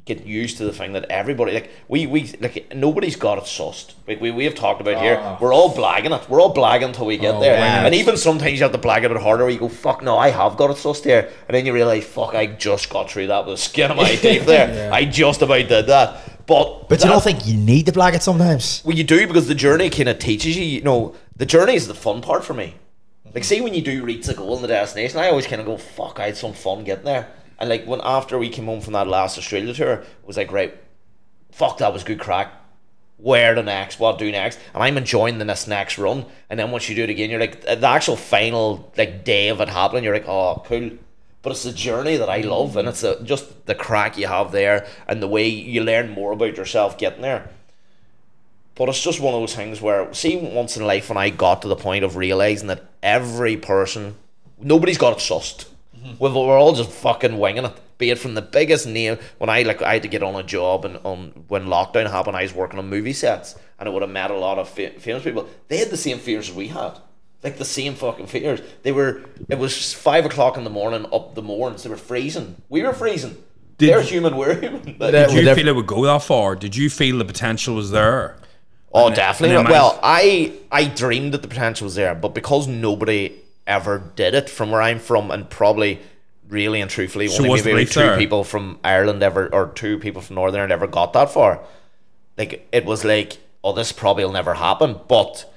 get used to the thing that everybody like we we like nobody's got it sussed. Like we, we have talked about Oh. here, we're all blagging it. We're all blagging until we get Oh, there. wow. And even sometimes you have to blag it a bit harder where you go, fuck no, I have got it sussed here. And then you realise, fuck, I just got through that with the skin of my teeth there. Yeah. I just about did that. But But you that- don't think you need to blag it sometimes? well, you do, because the journey kind of teaches you. You know, the journey is the fun part for me. Like, see, when you do reach the goal in the destination, I always kind of go, "Fuck, I had some fun getting there." And like when after we came home from that last Australia tour, it was like, right, fuck, that was good crack. Where the next? What do next? And I'm enjoying the this next run. And then once you do it again, you're like the actual final like day of it happening. You're like, oh, cool. But it's the journey that I love, and it's the, just the crack you have there, and the way you learn more about yourself getting there. But it's just one of those things where, see, once in life when I got to the point of realising that every person, nobody's got it sussed. Mm-hmm. We're, we're all just fucking winging it. Be it from the biggest name, when I like I had to get on a job, and on when lockdown happened, I was working on movie sets, and I would have met a lot of fa- famous people. They had the same fears as we had. Like the same fucking fears. They were, it was five o'clock in the morning up the moors. They were freezing. We were freezing. Did They're you- human, we're human. Did Did you Whatever. feel it would go that far? Did you feel the potential was there? Oh, And then- definitely. and then Well, mine's- I I dreamed that the potential was there, but because nobody ever did it from where I'm from, and probably really and truthfully So only what's the maybe belief two there? people from Ireland ever, or two people from Northern Ireland ever got that far. Like, it was like, oh, this probably will never happen. But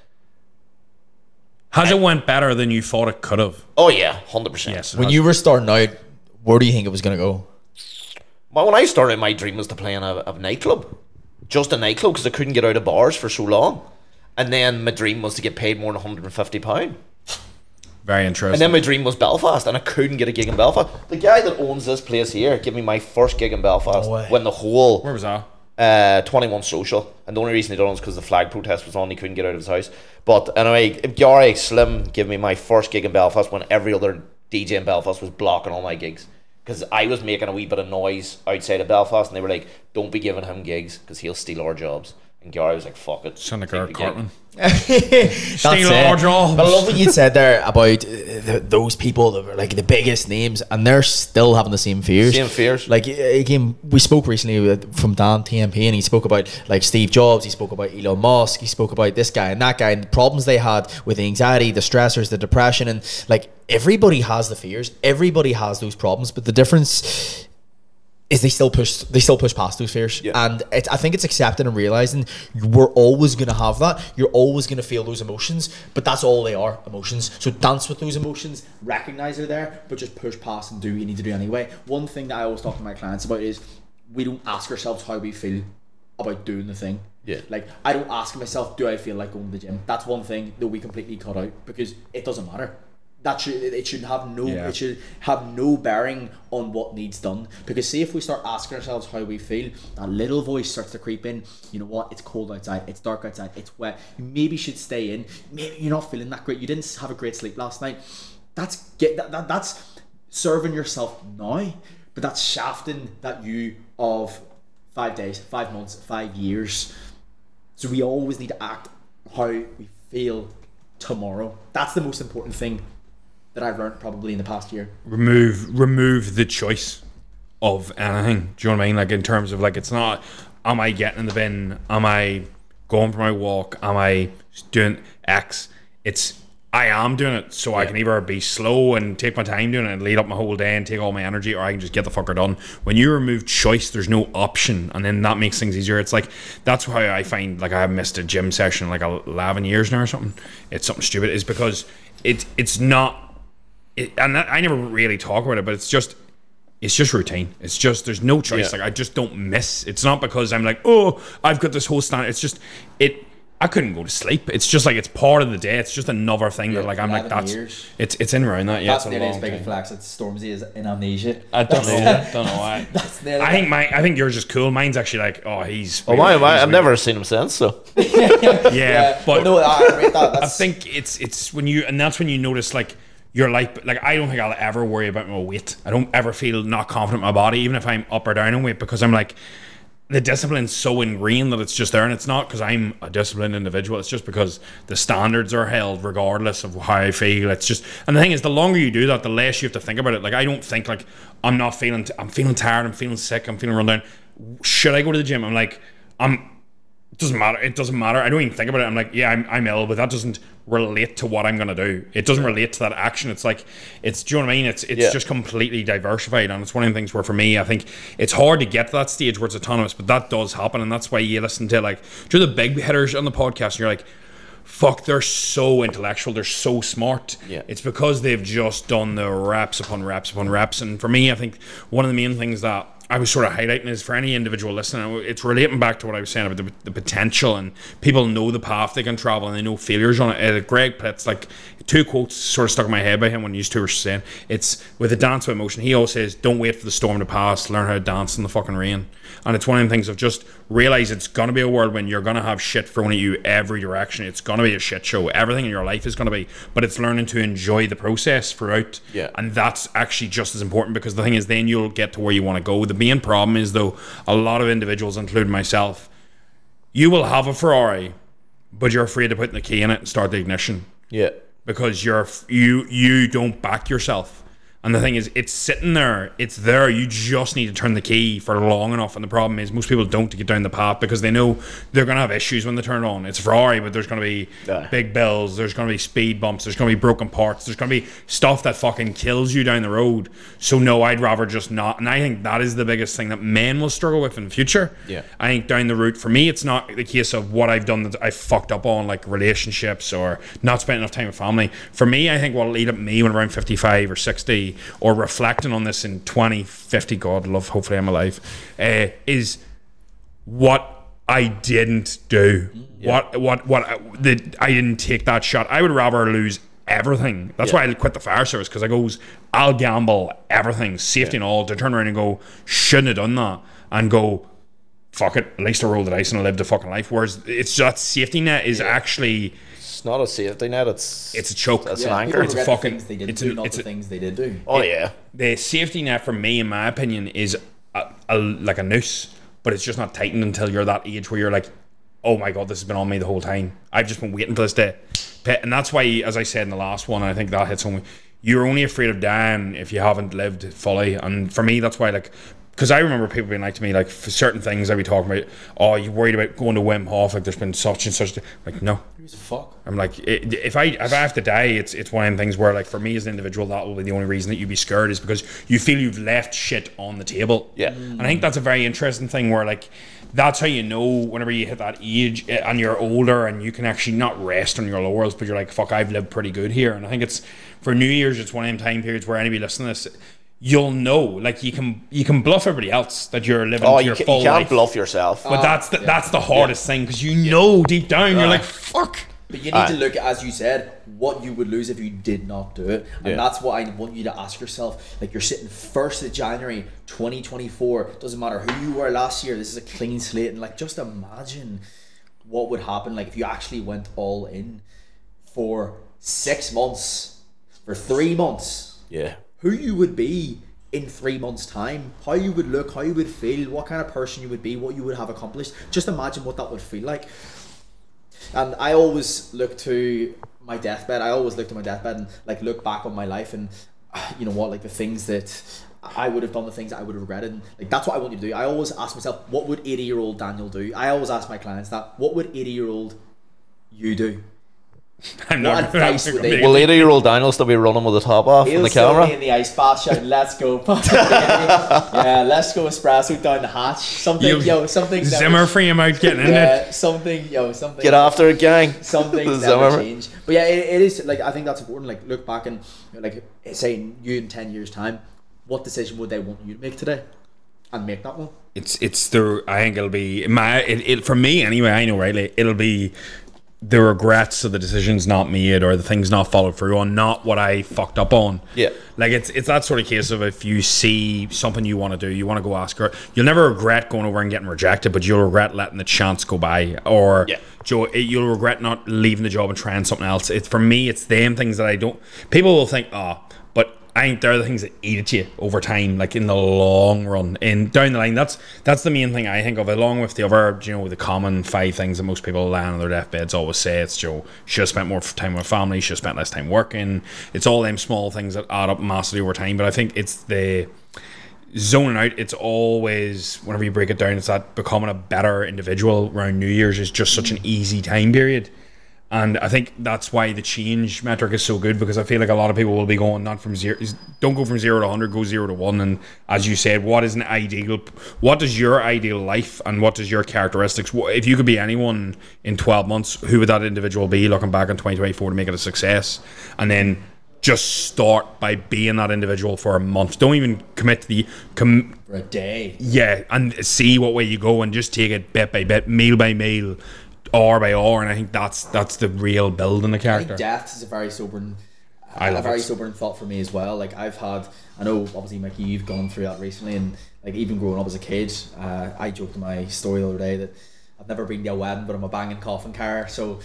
Has it went better than you thought it could have? oh yeah, one hundred percent. Yes. When you were starting out, where do you think it was going to go? Well, when I started, my dream was to play in a, a nightclub, just a nightclub, because I couldn't get out of bars for so long. And then my dream was to get paid more than one hundred fifty pounds. Very And interesting. then my dream was Belfast, and I couldn't get a gig in Belfast. The guy that owns this place here gave me my first gig in Belfast No way. when the whole Where was that? uh, twenty-one Social, and the only reason he done it was because the flag protest was on. He couldn't get out of his house. But anyway, Gary Slim gave me my first gig in Belfast when every other D J in Belfast was blocking all my gigs, because I was making a wee bit of noise outside of Belfast, and they were like, "Don't be giving him gigs because he'll steal our jobs." And Gary was like, "Fuck it." Sound like take Eric the gig. Cartman. That's Steal it. our jobs. But I love what you said there about uh, th those people that were like the biggest names, and they're still having the same fears. Same fears. Like uh, again, we spoke recently with, from Dan T M P, and he spoke about like Steve Jobs. He spoke about Elon Musk. He spoke about this guy and that guy, and the problems they had with the anxiety, the stressors, the depression, and like everybody has the fears. Everybody has those problems, but the difference is they still push they still push past those fears. Yeah. And it, I think it's accepting and realizing we're always going to have that. You're always going to feel those emotions, but that's all they are, emotions. So dance with those emotions, recognize they're there, but just push past and do what you need to do anyway. One thing that I always talk to my clients about is we don't ask ourselves how we feel about doing the thing. Yeah. Like, I don't ask myself, do I feel like going to the gym? That's one thing that we completely cut out, because it doesn't matter. That should it should have no Yeah. it should have no bearing on what needs done. Because see, if we start asking ourselves how we feel, that little voice starts to creep in. You know what? It's cold outside. It's dark outside. It's wet. You maybe should stay in. Maybe you're not feeling that great. You didn't have a great sleep last night. That's get that, that that's serving yourself now, but that's shafting that you of five days, five months, five years. So we always need to act how we feel tomorrow. That's the most important thing that I've learned probably in the past year. remove remove the choice of anything. Do you know what I mean? Like, in terms of, like, it's not, am I getting in the bin? Am I going for my walk? Am I doing X? It's, I am doing it, so I can either be slow and take my time doing it and lead up my whole day and take all my energy, or I can just get the fucker done. When you remove choice, there's no option, and then that makes things easier. It's like, that's how I find, like, I have missed a gym session in like eleven years now or something. It's something stupid. Is because it it's not, it, and that, I never really talk about it, but it's just, it's just routine. It's just, there's no choice. Yeah. Like, I just don't miss. It's not because I'm like, oh, I've got this whole stand. It's just, it, I couldn't go to sleep. It's just like, it's part of the day. It's just another thing that, like, I'm like, eleven that's, years. it's it's in around that. Yeah, That's it's a nearly as long big a time. flex as Stormzy is in Amnesia. I don't know. don't know why. That's nearly I think my, I think yours is cool. Mine's actually like, oh, he's. Oh my, my he's I've never seen him since. So Yeah, yeah, but no, I rate that. I That's, think it's it's when you, and that's when you notice, like, your life. Like, I don't think I'll ever worry about my weight. I don't ever feel not confident in my body, even if I'm up or down in weight, because I'm like, the discipline's so ingrained that it's just there. And it's not because I'm a disciplined individual, it's just because the standards are held regardless of how I feel. It's just, and the thing is, the longer you do that, the less you have to think about it. Like, I don't think like, I'm not feeling t- I'm feeling tired, I'm feeling sick, I'm feeling run down. should I go to the gym? I'm like, I'm. It doesn't matter. It doesn't matter. I don't even think about it. I'm like, yeah, I'm, I'm ill, but that doesn't relate to what I'm gonna do. It doesn't relate to that action. It's like, it's. Do you know what I mean? It's it's Yeah. just completely diversified, and it's one of the things where for me, I think it's hard to get to that stage where it's autonomous, but that does happen, and that's why you listen to like, do the big hitters on the podcast, and you're like, fuck, they're so intellectual, they're so smart. Yeah. It's because they've just done the reps upon reps upon reps. And for me, I think one of the main things that I was sort of highlighting is for any individual listening, it's relating back to what I was saying about the, the potential, and people know the path they can travel and they know failures on it. Uh, Greg Plitt's, like, two quotes sort of stuck in my head by him when used to were saying, it's with the dance with emotion, he always says, don't wait for the storm to pass, learn how to dance in the fucking rain. And it's one of the things of just realize it's going to be a world when you're going to have shit thrown at you every direction. It's going to be a shit show. Everything in your life is going to be, but it's learning to enjoy the process throughout. Yeah. And that's actually just as important, because the thing is, then you'll get to where you want to go. The main problem is, though, a lot of individuals, including myself, you will have a Ferrari, but you're afraid to put the key in it and start the ignition. Yeah. Because you're you you don't back yourself. And the thing is, it's sitting there, it's there, you just need to turn the key for long enough. And the problem is, most people don't to get down the path because they know they're going to have issues when they turn it on. It's a Ferrari, but there's going to be Yeah. big bills, there's going to be speed bumps, there's going to be broken parts, there's going to be stuff that fucking kills you down the road. So no, I'd rather just not. And I think that is the biggest thing that men will struggle with in the future. Yeah. I think down the route, for me, it's not the case of what I've done that I fucked up on, like relationships or not spending enough time with family. For me, I think what'll lead up me when around fifty-five or sixty, or reflecting on this in twenty fifty, God love, hopefully I'm alive, uh, is what I didn't do. Yeah. What what what I, the, I didn't take that shot. I would rather lose everything. That's Yeah. why I quit the fire service, because I goes, I'll gamble everything, safety and all, to turn around and go, shouldn't have done that, and go, fuck it, at least I rolled the dice and I lived a fucking life. Whereas it's that safety net is actually, It's not a safety net. It's it's a choke. It's Yeah, an people anchor. It's a regret the fucking- things they didn't it's do, a- not it's the a- things they did do. Oh yeah. The safety net for me, in my opinion, is a, a, like a noose, but it's just not tightened until you're that age where you're like, oh my God, this has been on me the whole time. I've just been waiting for this day. And that's why, as I said in the last one, I think that hits home, you're only afraid of dying if you haven't lived fully. And for me, that's why, like, because I remember people being like to me, like, for certain things I'd be talking about, oh, you're worried about going to Wim Hof, like there's been such and such. Like, no. Who's the fuck? I'm like, it, if I if I have to die, it's it's one of them things where, like, for me as an individual, that will be the only reason that you'd be scared, is because you feel you've left shit on the table. Yeah. And I think that's a very interesting thing where, like, that's how you know whenever you hit that age eh, and you're older and you can actually not rest on your laurels, but you're like, fuck, I've lived pretty good here. And I think it's, for New Year's, it's one of them time periods where anybody listening to this, you'll know, like, you can you can bluff everybody else that you're living Oh, to you, your ca- full you can't life. bluff yourself. But that's the, that's the hardest thing, because you know deep down, you're Aye. like, fuck. But you need Aye. to look at, as you said, what you would lose if you did not do it. And Yeah. that's what I want you to ask yourself. Like, you're sitting first of January twenty twenty-four. Doesn't matter who you were last year. This is a clean slate. And, like, just imagine what would happen, like, if you actually went all in for six months, for three months. Yeah. Who you would be in three months' time, how you would look, how you would feel, what kind of person you would be, what you would have accomplished. Just imagine what that would feel like. And I always look to my deathbed. I always look to my deathbed and, like, look back on my life and, uh, you know what, like, the things that I would have done, the things that I would have regretted. And, like, that's what I want you to do. I always ask myself, what would eighty-year-old Daniel do? I always ask my clients that. What would eighty-year-old you do? I'm What not advice would they- Will eighty-year-old Daniel still be running with the top off He'll in the still camera? be in the ice bath shouting, let's go. Yeah, let's go espresso down the hatch. Something, You- yo, something. Zimmer frame out getting in it. Yeah, something, yo, something. Get after it, gang. Some things The never Zimmer. change. But yeah, it, it is, like, I think that's important. Like, look back and, like, saying you in ten years' time, what decision would they want you to make today? And make that one. It's it's the I think it'll be my it, it for me anyway. I know, right? Like, it'll be the regrets of the decisions not made or the things not followed through on, not what I fucked up on. Yeah. Like, it's it's that sort of case of, if you see something you want to do, you want to go ask her. You'll never regret going over and getting rejected, but you'll regret letting the chance go by. Or Yeah. Joe, it- you'll regret not leaving the job and trying something else. It's, for me, it's them things that I don't. People will think, oh, but I think they're the things that eat at you over time, like in the long run. And down the line, that's that's the main thing I think of, along with the other, you know, the common five things that most people lying on their deathbeds always say. It's, Joe, should have spent more time with family, should have spent less time working. It's all them small things that add up massively over time. But I think it's the zoning out, it's always, whenever you break it down, it's that becoming a better individual around New Year's is just such an easy time period. And I think that's why the change metric is so good, because I feel like a lot of people will be going not from zero, don't go from zero to one hundred, go zero to one. And as you said, what is an ideal, what does your ideal life and what does your characteristics, if you could be anyone in twelve months, who would that individual be looking back in twenty twenty-four to make it a success? And then just start by being that individual for a month. Don't even commit to the com- For a day. Yeah, and see what way you go and just take it bit by bit, meal by meal, hour by hour, and I think that's that's the real building the I character. think death is a very sobering, I a love very it. sobering thought for me as well. Like I've had, I know obviously Mickey, you've gone through that recently, and like even growing up as a kid, uh, I joked in my story the other day that I've never been to a wedding, but I'm a banging coffin carrier. So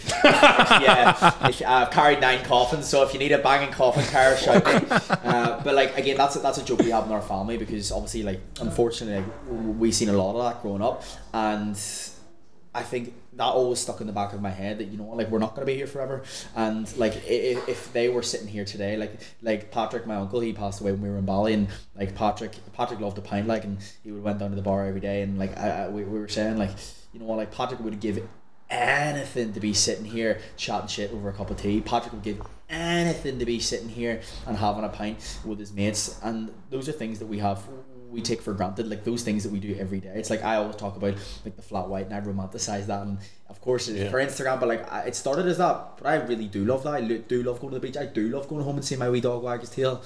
yeah, if, I've carried nine coffins. So if you need a banging coffin carrier, shout me. Uh, but like again, that's a, that's a joke we have in our family, because obviously, like unfortunately, like, we've seen a lot of that growing up, and I think that always stuck in the back of my head that, you know, like we're not going to be here forever. And like if, if they were sitting here today, like like Patrick, my uncle, he passed away when we were in Bali, and like Patrick Patrick loved a pint, like, and he would went down to the bar every day, and like I, I we, we were saying, like, you know what, like Patrick would give anything to be sitting here chatting shit over a cup of tea. Patrick would give anything to be sitting here and having a pint with his mates. And those are things that we have we take for granted, like those things that we do every day. It's like I always talk about like the flat white, and I romanticize that, and of course it's Yeah. for Instagram, but like I, it started as that, but I really do love that. I lo- do love going to the beach. I do love going home and seeing my wee dog wag his tail,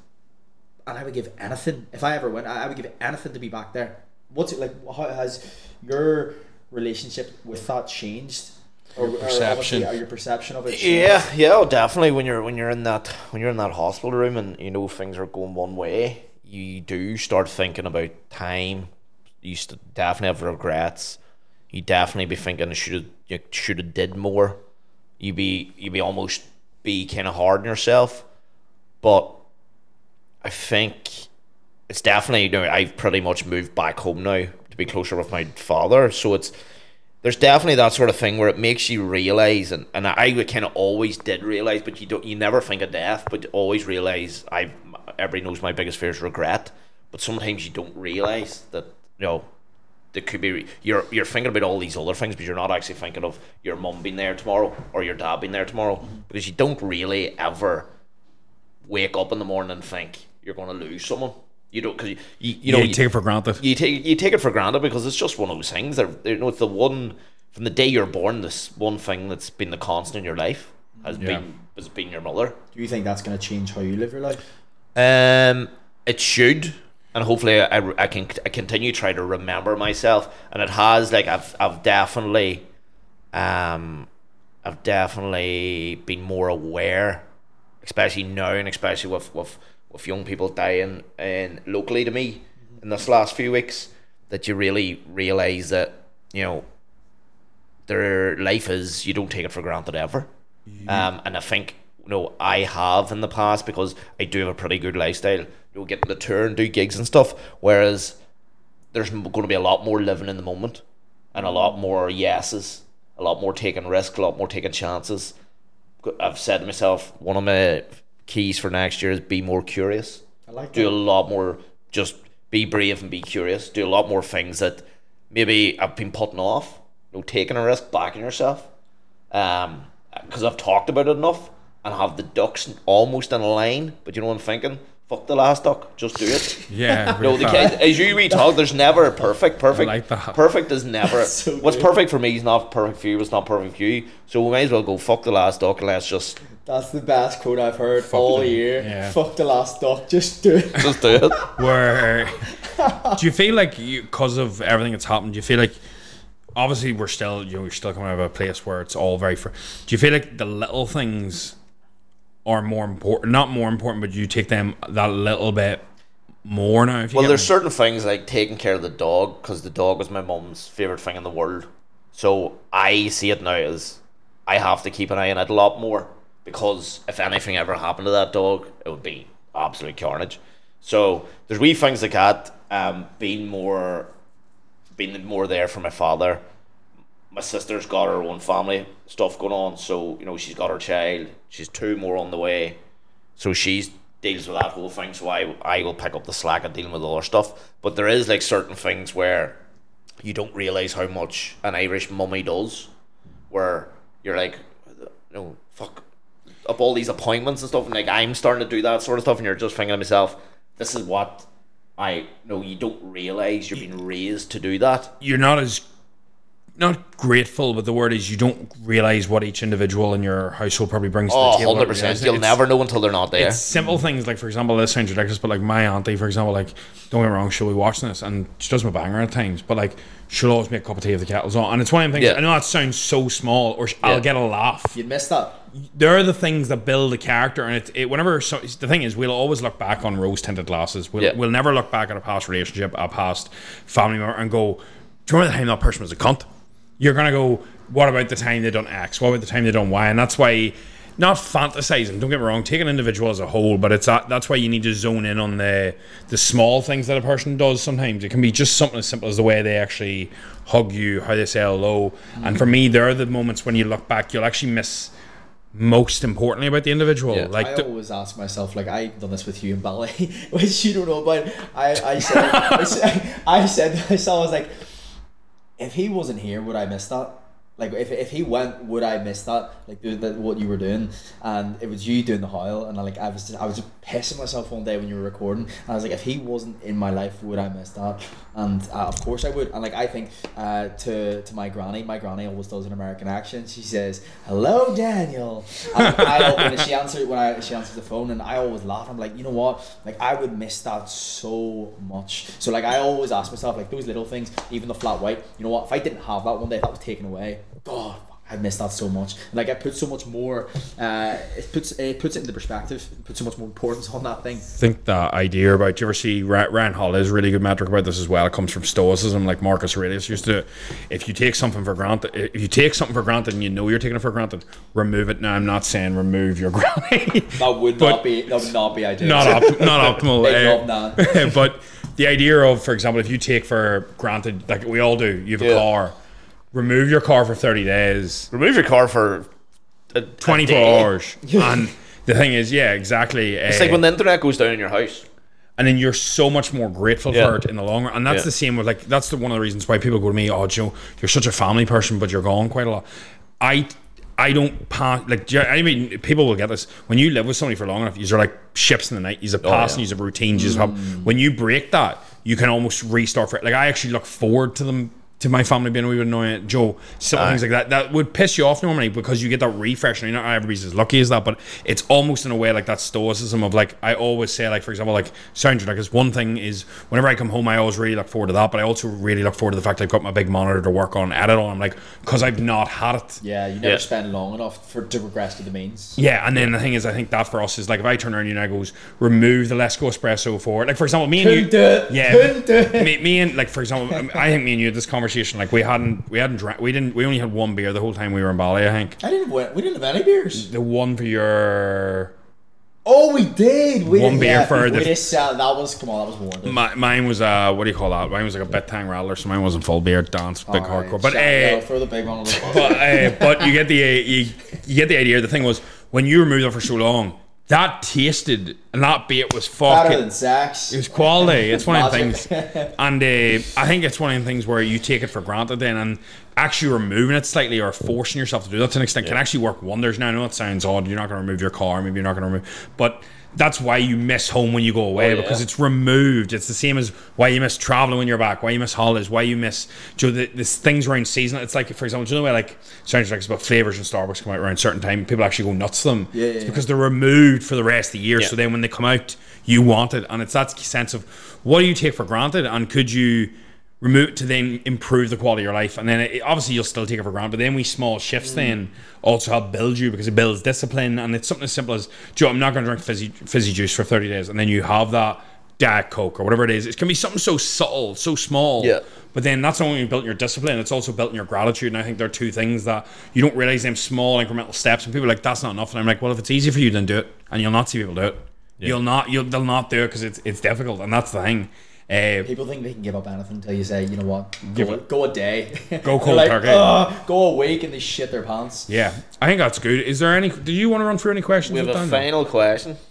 and I would give anything if I ever went. I, I would give anything to be back there. What's it like? How has your relationship with that changed? Or, or perception. obviously, or your perception of it changed? Yeah, yeah, oh, definitely. When you're when you're in that when you're in that hospital room and you know things are going one way, you do start thinking about time. You st- definitely have regrets. You definitely be thinking should have you should have did more. You be you be almost be kind of hard on yourself, but I think it's definitely, you know, I've pretty much moved back home now to be closer with my father, so it's. There's definitely that sort of thing where it makes you realise, and, and I kind of always did realise, but you don't, you never think of death, but you always realise, I everybody knows my biggest fear is regret, but sometimes you don't realise that, you know, there could be, you're you're thinking about all these other things, but you're not actually thinking of your mum being there tomorrow, or your dad being there tomorrow, mm-hmm. because you don't really ever wake up in the morning and think you're going to lose someone. You don't, because you, you, you know, yeah, you you take it for granted. You take you take it for granted because it's just one of those things. They're, they're, you know, it's the one from the day you're born. This one thing that's been the constant in your life has Yeah. been has been your mother. Do you think that's going to change how you live your life? Um, it should, and hopefully I, I can I continue to try to remember myself, and it has. Like I've I've definitely, um, I've definitely been more aware, especially now, and especially with with. with young people dying and locally to me in this last few weeks, that you really realise that, you know, their life is, you don't take it for granted ever. Yeah. Um, and I think, you know, I have in the past, because I do have a pretty good lifestyle, you know, getting to tour and do gigs and stuff, whereas there's going to be a lot more living in the moment and a lot more yeses, a lot more taking risks, a lot more taking chances. I've said to myself, one of my keys for next year is be more curious. I like do that. a lot more, just be brave and be curious. Do a lot more things that maybe I've been putting off. You know, taking a risk, backing yourself. Um, because I've talked about it enough and have the ducks almost in a line. But you know what I'm thinking? Fuck the last duck, just do it. Yeah. No, the kid, as you we talk, there's never a perfect. Perfect. I like that. Perfect is never. So what's good. perfect for me is not perfect for you. It's not perfect for you. So we might as well go fuck the last duck and let's just That's the best quote I've heard all the- year. yeah. Fuck the last duck, just do it. just do it. Where do you feel like, because of everything that's happened, do you feel like, obviously we're still, you know, you're still coming out of a place where it's all very fr- do you feel like the little things are more important, not more important, but you take them that little bit more now? If you Well, get there's me? certain things like taking care of the dog, because the dog was my mum's favourite thing in the world. So I see it now as I have to keep an eye on it a lot more, because if anything ever happened to that dog, it would be absolute carnage. So there's wee things like that, um, being more, being more there for my father. My sister's got her own family stuff going on, so you know she's got her child. She's two more on the way, so she's deals with that whole thing, so I I will pick up the slack of dealing with other stuff. But there is like certain things where you don't realise how much an Irish mummy does, where you're like, you know, fuck up all these appointments and stuff, and like I'm starting to do that sort of stuff, and you're just thinking to myself, this is what I no, you don't realise you're being raised to do that. You're not as not grateful, but the word is you don't realize what each individual in your household probably brings Oh, to the table. one hundred percent. You'll It's- never know until they're not there. It's simple things like, for example, this sounds ridiculous, but like my auntie, for example, like, don't get me wrong, she'll be watching this and she does my banger at times, but like, she'll always make a cup of tea if the kettle's on. And it's one of them things, Yeah. I know that sounds so small, or sh- I'll Yeah. get a laugh. You'd miss that. There are the things that build a character, and it, it whenever, so, the thing is, we'll always look back on rose tinted glasses. We'll, Yeah. we'll never look back at a past relationship, a past family member, and go, do you remember the time that person was a cunt? You're going to go, what about the time they done X? What about the time they done Y? And that's why, not fantasizing, don't get me wrong, take an individual as a whole, but it's that, that's why you need to zone in on the the small things that a person does sometimes. It can be just something as simple as the way they actually hug you, how they say hello. Mm. And for me, there are the moments when you look back, you'll actually miss most importantly about the individual. Yeah. Like I the, always ask myself, like I've done this with you in ballet, which you don't know about. I, I said, I said, I said to myself, I was like, if he wasn't here, would I miss that? Like if, if he went, would I miss that? Like doing that, what you were doing, and it was you doing the howl, and I like I was just, I was just pissing myself one day when you were recording, and I was like, if he wasn't in my life, would I miss that? And uh, of course I would. And like I think uh, to to my granny, my granny always does an American accent. She says, "Hello, Daniel," and I when she answered when I she answers the phone, and I always laugh. I'm like, you know what? Like I would miss that so much. So like I always ask myself, like those little things, even the flat white. You know what? If I didn't have that one day, if that was taken away, God, I miss that so much. Like I put so much more. Uh, it puts it puts it into perspective. It puts so much more importance on that thing. I think that idea about, do you ever see Ryan, Ryan Holiday's really good metric about this as well? It comes from Stoicism, like Marcus Aurelius used to. If you take something for granted, if you take something for granted and you know you're taking it for granted, remove it. Now I'm not saying remove your granny. That would But- not be that would not be ideal. not op- not optimal. Big uh, love, nah. But the idea of, for example, if you take for granted, like we all do, you have a Yeah. car, remove your car for thirty days, Remove your car for a, a twenty-four day. hours, and the thing is, yeah, exactly. It's uh, like when the internet goes down in your house. and then you're so much more grateful Yeah. for it in the long run. And that's Yeah. the same with, like, that's the one of the reasons why people go to me, oh, Joe, you're such a family person, but you're gone quite a lot. I I don't pass, like, do you- I mean, people will get this. When you live with somebody for long enough, you're like ships in the night. You're passing, yeah. you're routines. You have, when you break that, you can almost restart for it. Like, I actually look forward to them, to my family being a wee bit annoying. Joe, simple Aye. things like that, that would piss you off normally because you get that refresh. And not everybody's as lucky as that, but it's almost in a way like that stoicism of, like, I always say, like, for example, like, sound like this one thing is whenever I come home, I always really look forward to that, but I also really look forward to the fact I've got my big monitor to work on, edit on. I'm like, because I've not had it. Yeah, you never Yeah. spend long enough for to regress to the means. Yeah, and then the thing is, I think that for us is like, if I turn around and I goes, remove the Let's Go Espresso for, like, for example, me and you, Couldn't do it. yeah, Couldn't do it. Me, me and, like, for example, I think me and you had this conversation, like, we hadn't, we hadn't drank, we didn't, we only had one beer the whole time we were in Bali. I think I didn't. win- We didn't have any beers. the one for your, Oh, we did. We One did, beer yeah. for we the- just, uh, that was come on. That was warm. my, mine was uh, what do you call that? Mine was like a bit tang rattler, so mine wasn't full beer, dance, big hardcore, but uh, throw the big one on the but uh, but you get the uh, you, you get the idea. The thing was, when you remove it for so long, that tasted, and that beer was better fucking. than sex. It was quality. It's one of the Magic. things, and uh, I think it's one of the things where you take it for granted then, and actually removing it slightly or forcing yourself to do that to an extent can actually work wonders. Now I know it sounds odd. You're not going to remove your car. Maybe you're not going to remove, but that's why you miss home when you go away Oh, yeah. because it's removed. It's the same as why you miss traveling when you're back. Why you miss holidays. Why you miss, do you know, the, this things around season. It's like, for example, do you know the way, like, sounds like it's about flavors in Starbucks come out around a certain time. People actually go nuts to them. Yeah, yeah, it's yeah. because they're removed for the rest of the year. Yeah. So then when they come out, you want it, and it's that sense of what do you take for granted, and could you remove it to then improve the quality of your life. And then it, obviously you'll still take it for granted, but then we small shifts then also help build you because it builds discipline. And it's something as simple as, Joe, I'm not going to drink fizzy fizzy juice for thirty days, and then you have that Diet Coke or whatever it is. It can be something so subtle, so small. Yeah. But then that's not only built your discipline, it's also built in your gratitude. And I think there are two things that you don't realize, them small incremental steps, and people are like, that's not enough. And I'm like, well, if it's easy for you, then do it. And you'll not see people do it. You'll not, you'll, they'll not do it because it's, it's difficult. And that's the thing. Uh, People think they can give up anything until you say, you know what, Give go, it- go a day. Go They're cold like, turkey. "Ugh," go a week and they shit their pants. yeah, I think that's good. Is there any, do you want to run through any questions? We have with a Daniel? final question.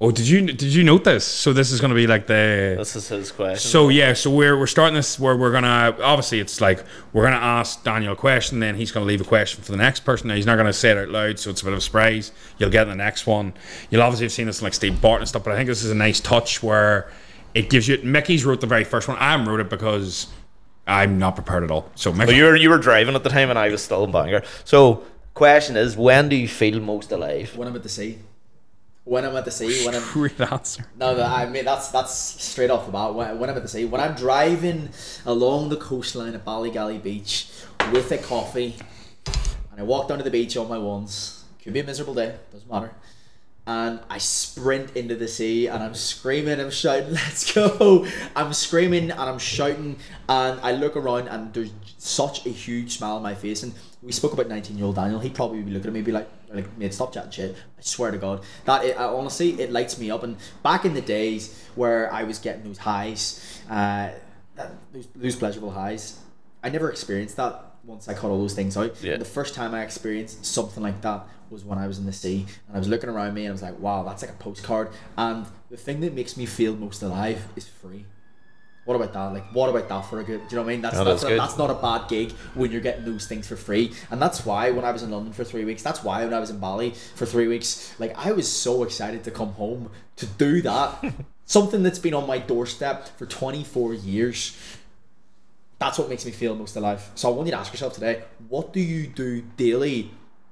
Oh, did you did you note this? So this is going to be like the. This is his question. So yeah, so we're we're starting this where we're gonna obviously it's like we're gonna ask Daniel a question, then he's gonna leave a question for the next person. Now he's not gonna say it out loud, so it's a bit of a surprise. You'll get in the next one. You'll obviously have seen this in like Steve Barton and stuff, but I think this is a nice touch where it gives you. Mickey's wrote the very first one. I wrote it because I'm not prepared at all. So Mickey, well, you were you were driving at the time, and I was still in Bangor. So question is, when do you feel most alive? When I'm at the sea. When I'm at the sea, when I'm great answer. no, no, I mean that's that's straight off the bat. When, when I'm at the sea, when I'm driving along the coastline at Ballygally Beach with a coffee, and I walk down to the beach on my ones. Could be a miserable day, doesn't matter. And I sprint into the sea, and I'm screaming, I'm shouting, "Let's go!" I'm screaming and I'm shouting, and I look around, and there's such a huge smile on my face. And we spoke about nineteen-year-old Daniel. He'd probably be looking at me, and be like, "Like, mate, stop chatting shit." I swear to God, that it, uh, honestly, it lights me up. And back in the days where I was getting those highs, uh, that, those those pleasurable highs, I never experienced that. Once I cut all those things out, yeah. The first time I experienced something like that was when I was in the sea, and I was looking around me, and I was like, "Wow, that's like a postcard." And the thing that makes me feel most alive is free. What about that? Like, what about that for a good? Do you know what I mean? That's No, that's, that's a, good. that's not a bad gig when you're getting those things for free. And that's why when I was in London for three weeks, that's why when I was in Bali for three weeks, like I was so excited to come home to do that. Something that's been on my doorstep for twenty-four years. That's what makes me feel most alive. So I want you to ask yourself today, what do you do daily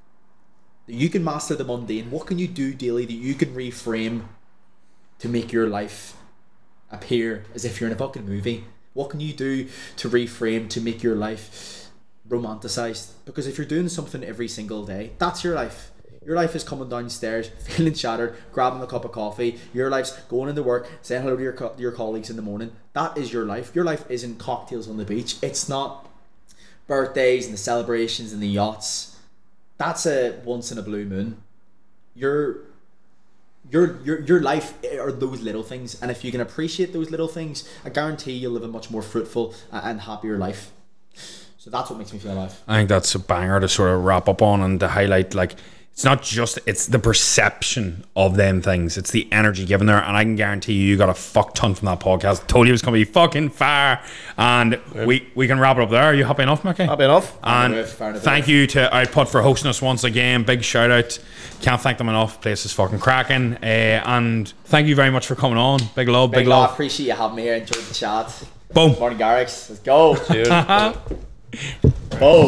that you can master the mundane? What can you do daily that you can reframe to make your life appear as if you're in a fucking movie? What can you do to reframe to make your life romanticized? Because if you're doing something every single day, that's your life. Your life is coming downstairs, feeling shattered, grabbing a cup of coffee. Your life's going into work, saying hello to your co- your colleagues in the morning. That is your life. Your life isn't cocktails on the beach. It's not birthdays and the celebrations and the yachts. That's a once in a blue moon. Your your your your life are those little things, and if you can appreciate those little things, I guarantee you'll live a much more fruitful and happier life. So that's what makes me feel alive. I think that's a banger to sort of wrap up on and to highlight, like, it's not just, it's the perception of them things. It's the energy given there. And I can guarantee you, you got a fuck ton from that podcast. Told you it was going to be fucking fire. And yeah. we, we can wrap it up there. Are you happy enough, Mickey? Happy enough. And enough, enough. Thank you to Output for hosting us once again. Big shout out. Can't thank them enough. Place is fucking cracking. Uh, and thank you very much for coming on. Big love, big, big love. I appreciate you having me here. Enjoyed the chat. Boom. Morning, Garrix. Let's go. Cheers. Boom.